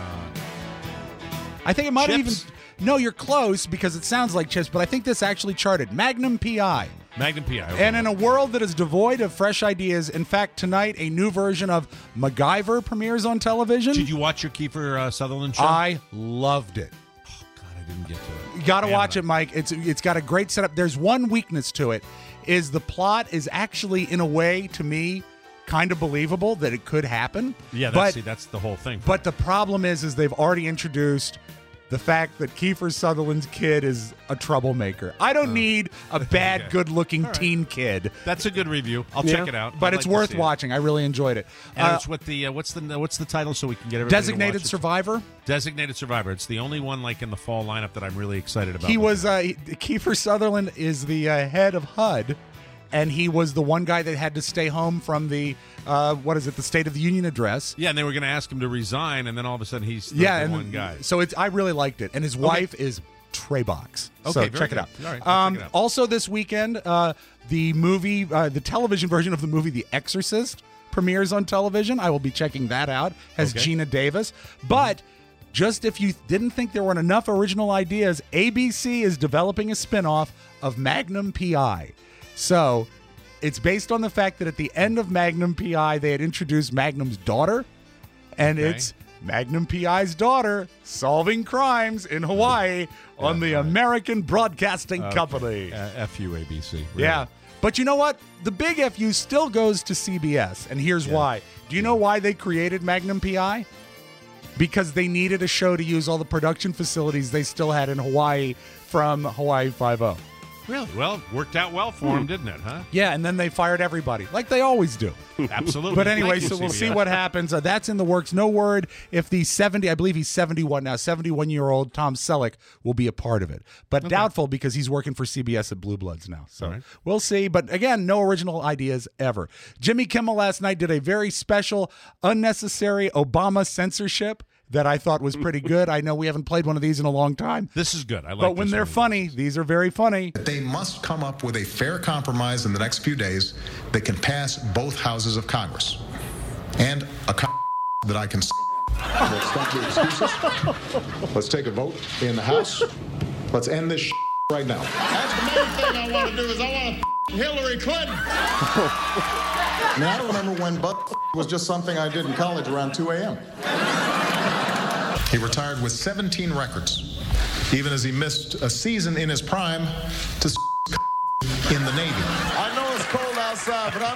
I think it might have even... Chips? No, you're close because it sounds like chips, but I think this actually charted. Magnum P I. Magnum P I. Okay. And in a world that is devoid of fresh ideas, in fact, tonight a new version of MacGyver premieres on television. Did you watch your Kiefer uh, Sutherland show? I loved it. Oh, God, I didn't get to it. You got to Damn watch it, Mike. It's it's got a great setup. There's one weakness to it, is the plot is actually, in a way, to me, kind of believable that it could happen. Yeah, that's, but see, that's the whole thing. but the problem is, is they've already introduced the fact that Kiefer Sutherland's kid is a troublemaker. I don't need a bad, Okay. good-looking right. teen kid. That's a good review. I'll Yeah. check it out. But I'd it's like to worth see it. watching. I really enjoyed it. And Uh, it's what the uh, what's the what's the title so we can get everybody to Designated watch it? Survivor. Designated Survivor. It's the only one like in the fall lineup that I'm really excited about. He was uh, he- Kiefer Sutherland is the uh, head of H U D, and he was the one guy that had to stay home from the uh, what is it, the State of the Union address. Yeah, and they were going to ask him to resign, and then all of a sudden he's the, yeah, the and one guy. So it's I really liked it, and his Okay. wife is Trey Box. Okay, so very check it good. out. All right, I'll um, check it out. Also this weekend, uh, the movie, uh, the television version of the movie The Exorcist premieres on television. I will be checking that out. Has Okay. Gina Davis, but. Just if you didn't think there weren't enough original ideas, A B C is developing a spinoff of Magnum P I. So it's based on the fact that at the end of Magnum P I, they had introduced Magnum's daughter, and Okay. it's Magnum P I's daughter solving crimes in Hawaii on the American Broadcasting Okay. Company. Uh, F U A B C. Really. Yeah. But you know what? The big F U still goes to C B S, and here's Yeah. why. Do you know why they created Magnum P I? Because they needed a show to use all the production facilities they still had in Hawaii from Hawaii Five-O. Really? Well, worked out well for him, didn't it, huh? Yeah, and then they fired everybody, like they always do. Absolutely. But anyway, Thank you, so we'll C B S. see what happens. Uh, that's in the works. No word if the seventy, I believe he's seventy-one now, seventy-one-year-old Tom Selleck will be a part of it. But doubtful because he's working for C B S at Blue Bloods now. So All right. we'll see. But again, no original ideas ever. Jimmy Kimmel last night did a very special, unnecessary Obama censorship that I thought was pretty good. I know we haven't played one of these in a long time. This is good. I like But when this they're one. funny, these are very funny. They must come up with a fair compromise in the next few days that can pass both houses of Congress. And a com- that I can s- Let's stop the excuses. Let's take a vote in the House. Let's end this sh- right now. That's the main thing I want to do is I want to Hillary Clinton. I mean, I don't remember when butt was just something I did in college around two a.m. He retired with seventeen records, even as he missed a season in his prime to s- in the Navy. I know it's cold outside, but I'm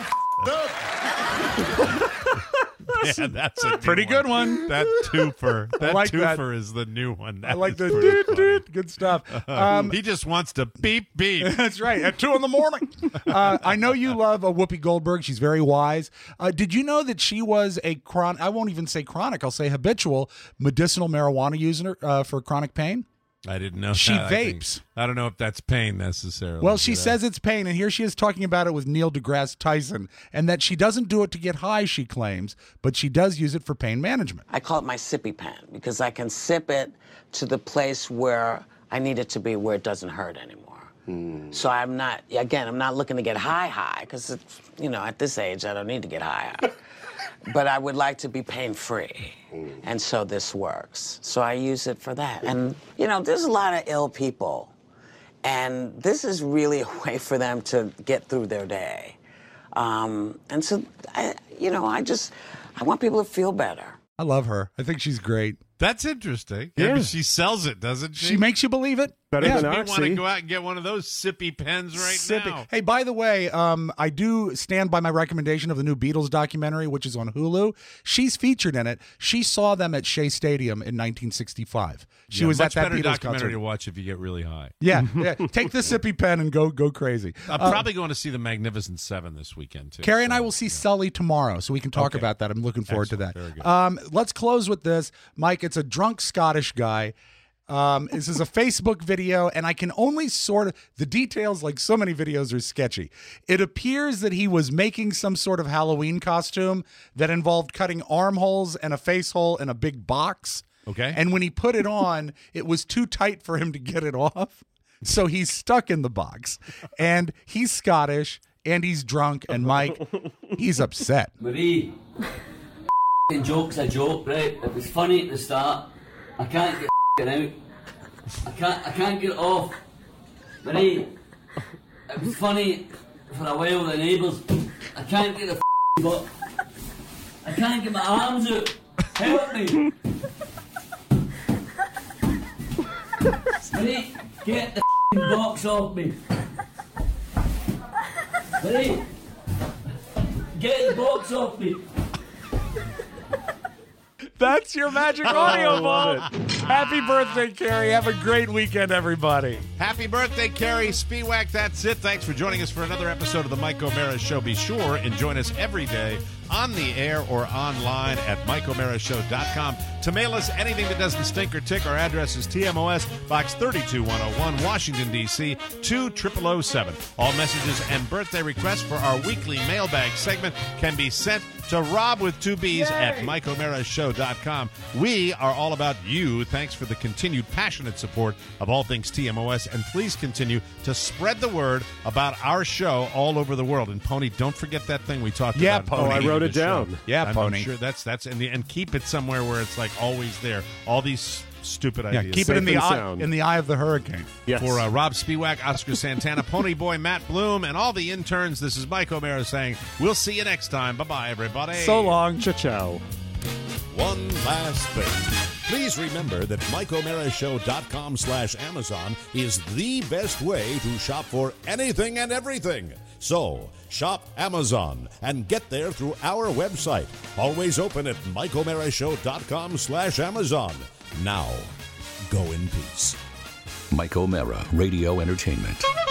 up. Yeah, that's a new Pretty one. good one. That twofer. I That like that. twofer is the new one. I That like is the pretty doot, funny. doot. Good stuff. Um, he just wants to beep beep. That's right. At two in the morning. Uh, I know you love uh, Whoopi Goldberg. She's very wise. Uh, did you know that she was a chronic, I won't even say chronic, I'll say habitual medicinal marijuana user uh, for chronic pain? I didn't know. She that. I think- vapes. I, don't know if that's pain necessarily. Well, she but, uh, says it's pain, and here she is talking about it with Neil deGrasse Tyson, and that she doesn't do it to get high, she claims, but she does use it for pain management. I call it my sippy pen because I can sip it to the place where I need it to be, where it doesn't hurt anymore. So I'm not, again, I'm not looking to get high high because, you know, at this age, I don't need to get high high. But I would like to be pain-free, and so this works. So I use it for that. And, you know, there's a lot of ill people, and this is really a way for them to get through their day. Um, and so, I, you know, I just, I want people to feel better. I love her. I think she's great. That's interesting. Yeah, Yeah. but she sells it, doesn't she? She makes you believe it. Better Yeah. than We want to Oxy. go out and get one of those sippy pens right Sippy. now. Hey, by the way, um, I do stand by my recommendation of the new Beatles documentary, which is on Hulu. She's featured in it. She saw them at Shea Stadium in nineteen sixty-five. She Yeah, was much at that better Beatles documentary concert. to watch if you get really high. Yeah, yeah. Take the sippy pen and go go crazy. I'm Uh, probably going to see the Magnificent Seven this weekend too. Carrie and so, I will see Sully tomorrow, so we can talk Okay. about that. I'm looking forward Excellent. to Very that. good. Um, let's close with this, Mike. It's a drunk Scottish guy. Um, this is a Facebook video, and I can only sort of the details. Like so many videos are sketchy. It appears that he was making some sort of Halloween costume that involved cutting armholes and a face hole in a big box. Okay. And when he put it on, it was too tight for him to get it off. So he's stuck in the box. And he's Scottish and he's drunk. And Mike, he's upset. Marie, f***ing joke's a joke, right? It was funny at the start. I can't get it out. I can't I can't get it off. Marie, it was funny for a while, the neighbours. I can't get the f***ing box. I can't get my arms out. Help me. Marie, get the f***ing box off me. Marie, get the box off me. That's your magic Oh, audio ball. Happy birthday, Carrie. Have a great weekend, everybody. Happy birthday, Carrie Spiewak. That's it. Thanks for joining us for another episode of the Mike O'Mara Show. Be sure and join us every day on the air or online at mike o'mara show dot com. To mail us anything that doesn't stink or tick, our address is T M O S, Box thirty-two one oh one, Washington, D C, two thousand oh seven. All messages and birthday requests for our weekly mailbag segment can be sent to Rob with two B's at mike o'mara show dot com. We are all about you. Thanks for the continued passionate support of all things T M O S, and please continue to spread the word about our show all over the world. And Pony, don't forget that thing we talked Yeah, about. Pony. at the Oh, I beginning wrote of it the show. down. Yeah, I'm, I'm Pony. sure that's that's and, the, and keep it somewhere where it's like always there. All these stupid Yeah, ideas. keep it in Safe the and eye, sound. in the eye of the hurricane. Yes. For uh, Rob Spiewak, Oscar Santana, Pony Boy, Matt Bloom, and all the interns, this is Mike O'Mara saying, we'll see you next time. Bye-bye, everybody. So long. Ciao. One last thing. Please remember that mike o'mara show dot com slash Amazon is the best way to shop for anything and everything. So, shop Amazon and get there through our website. Always open at mike o'mara show dot com slash Amazon. Now, go in peace. Mike O'Mara, Radio Entertainment.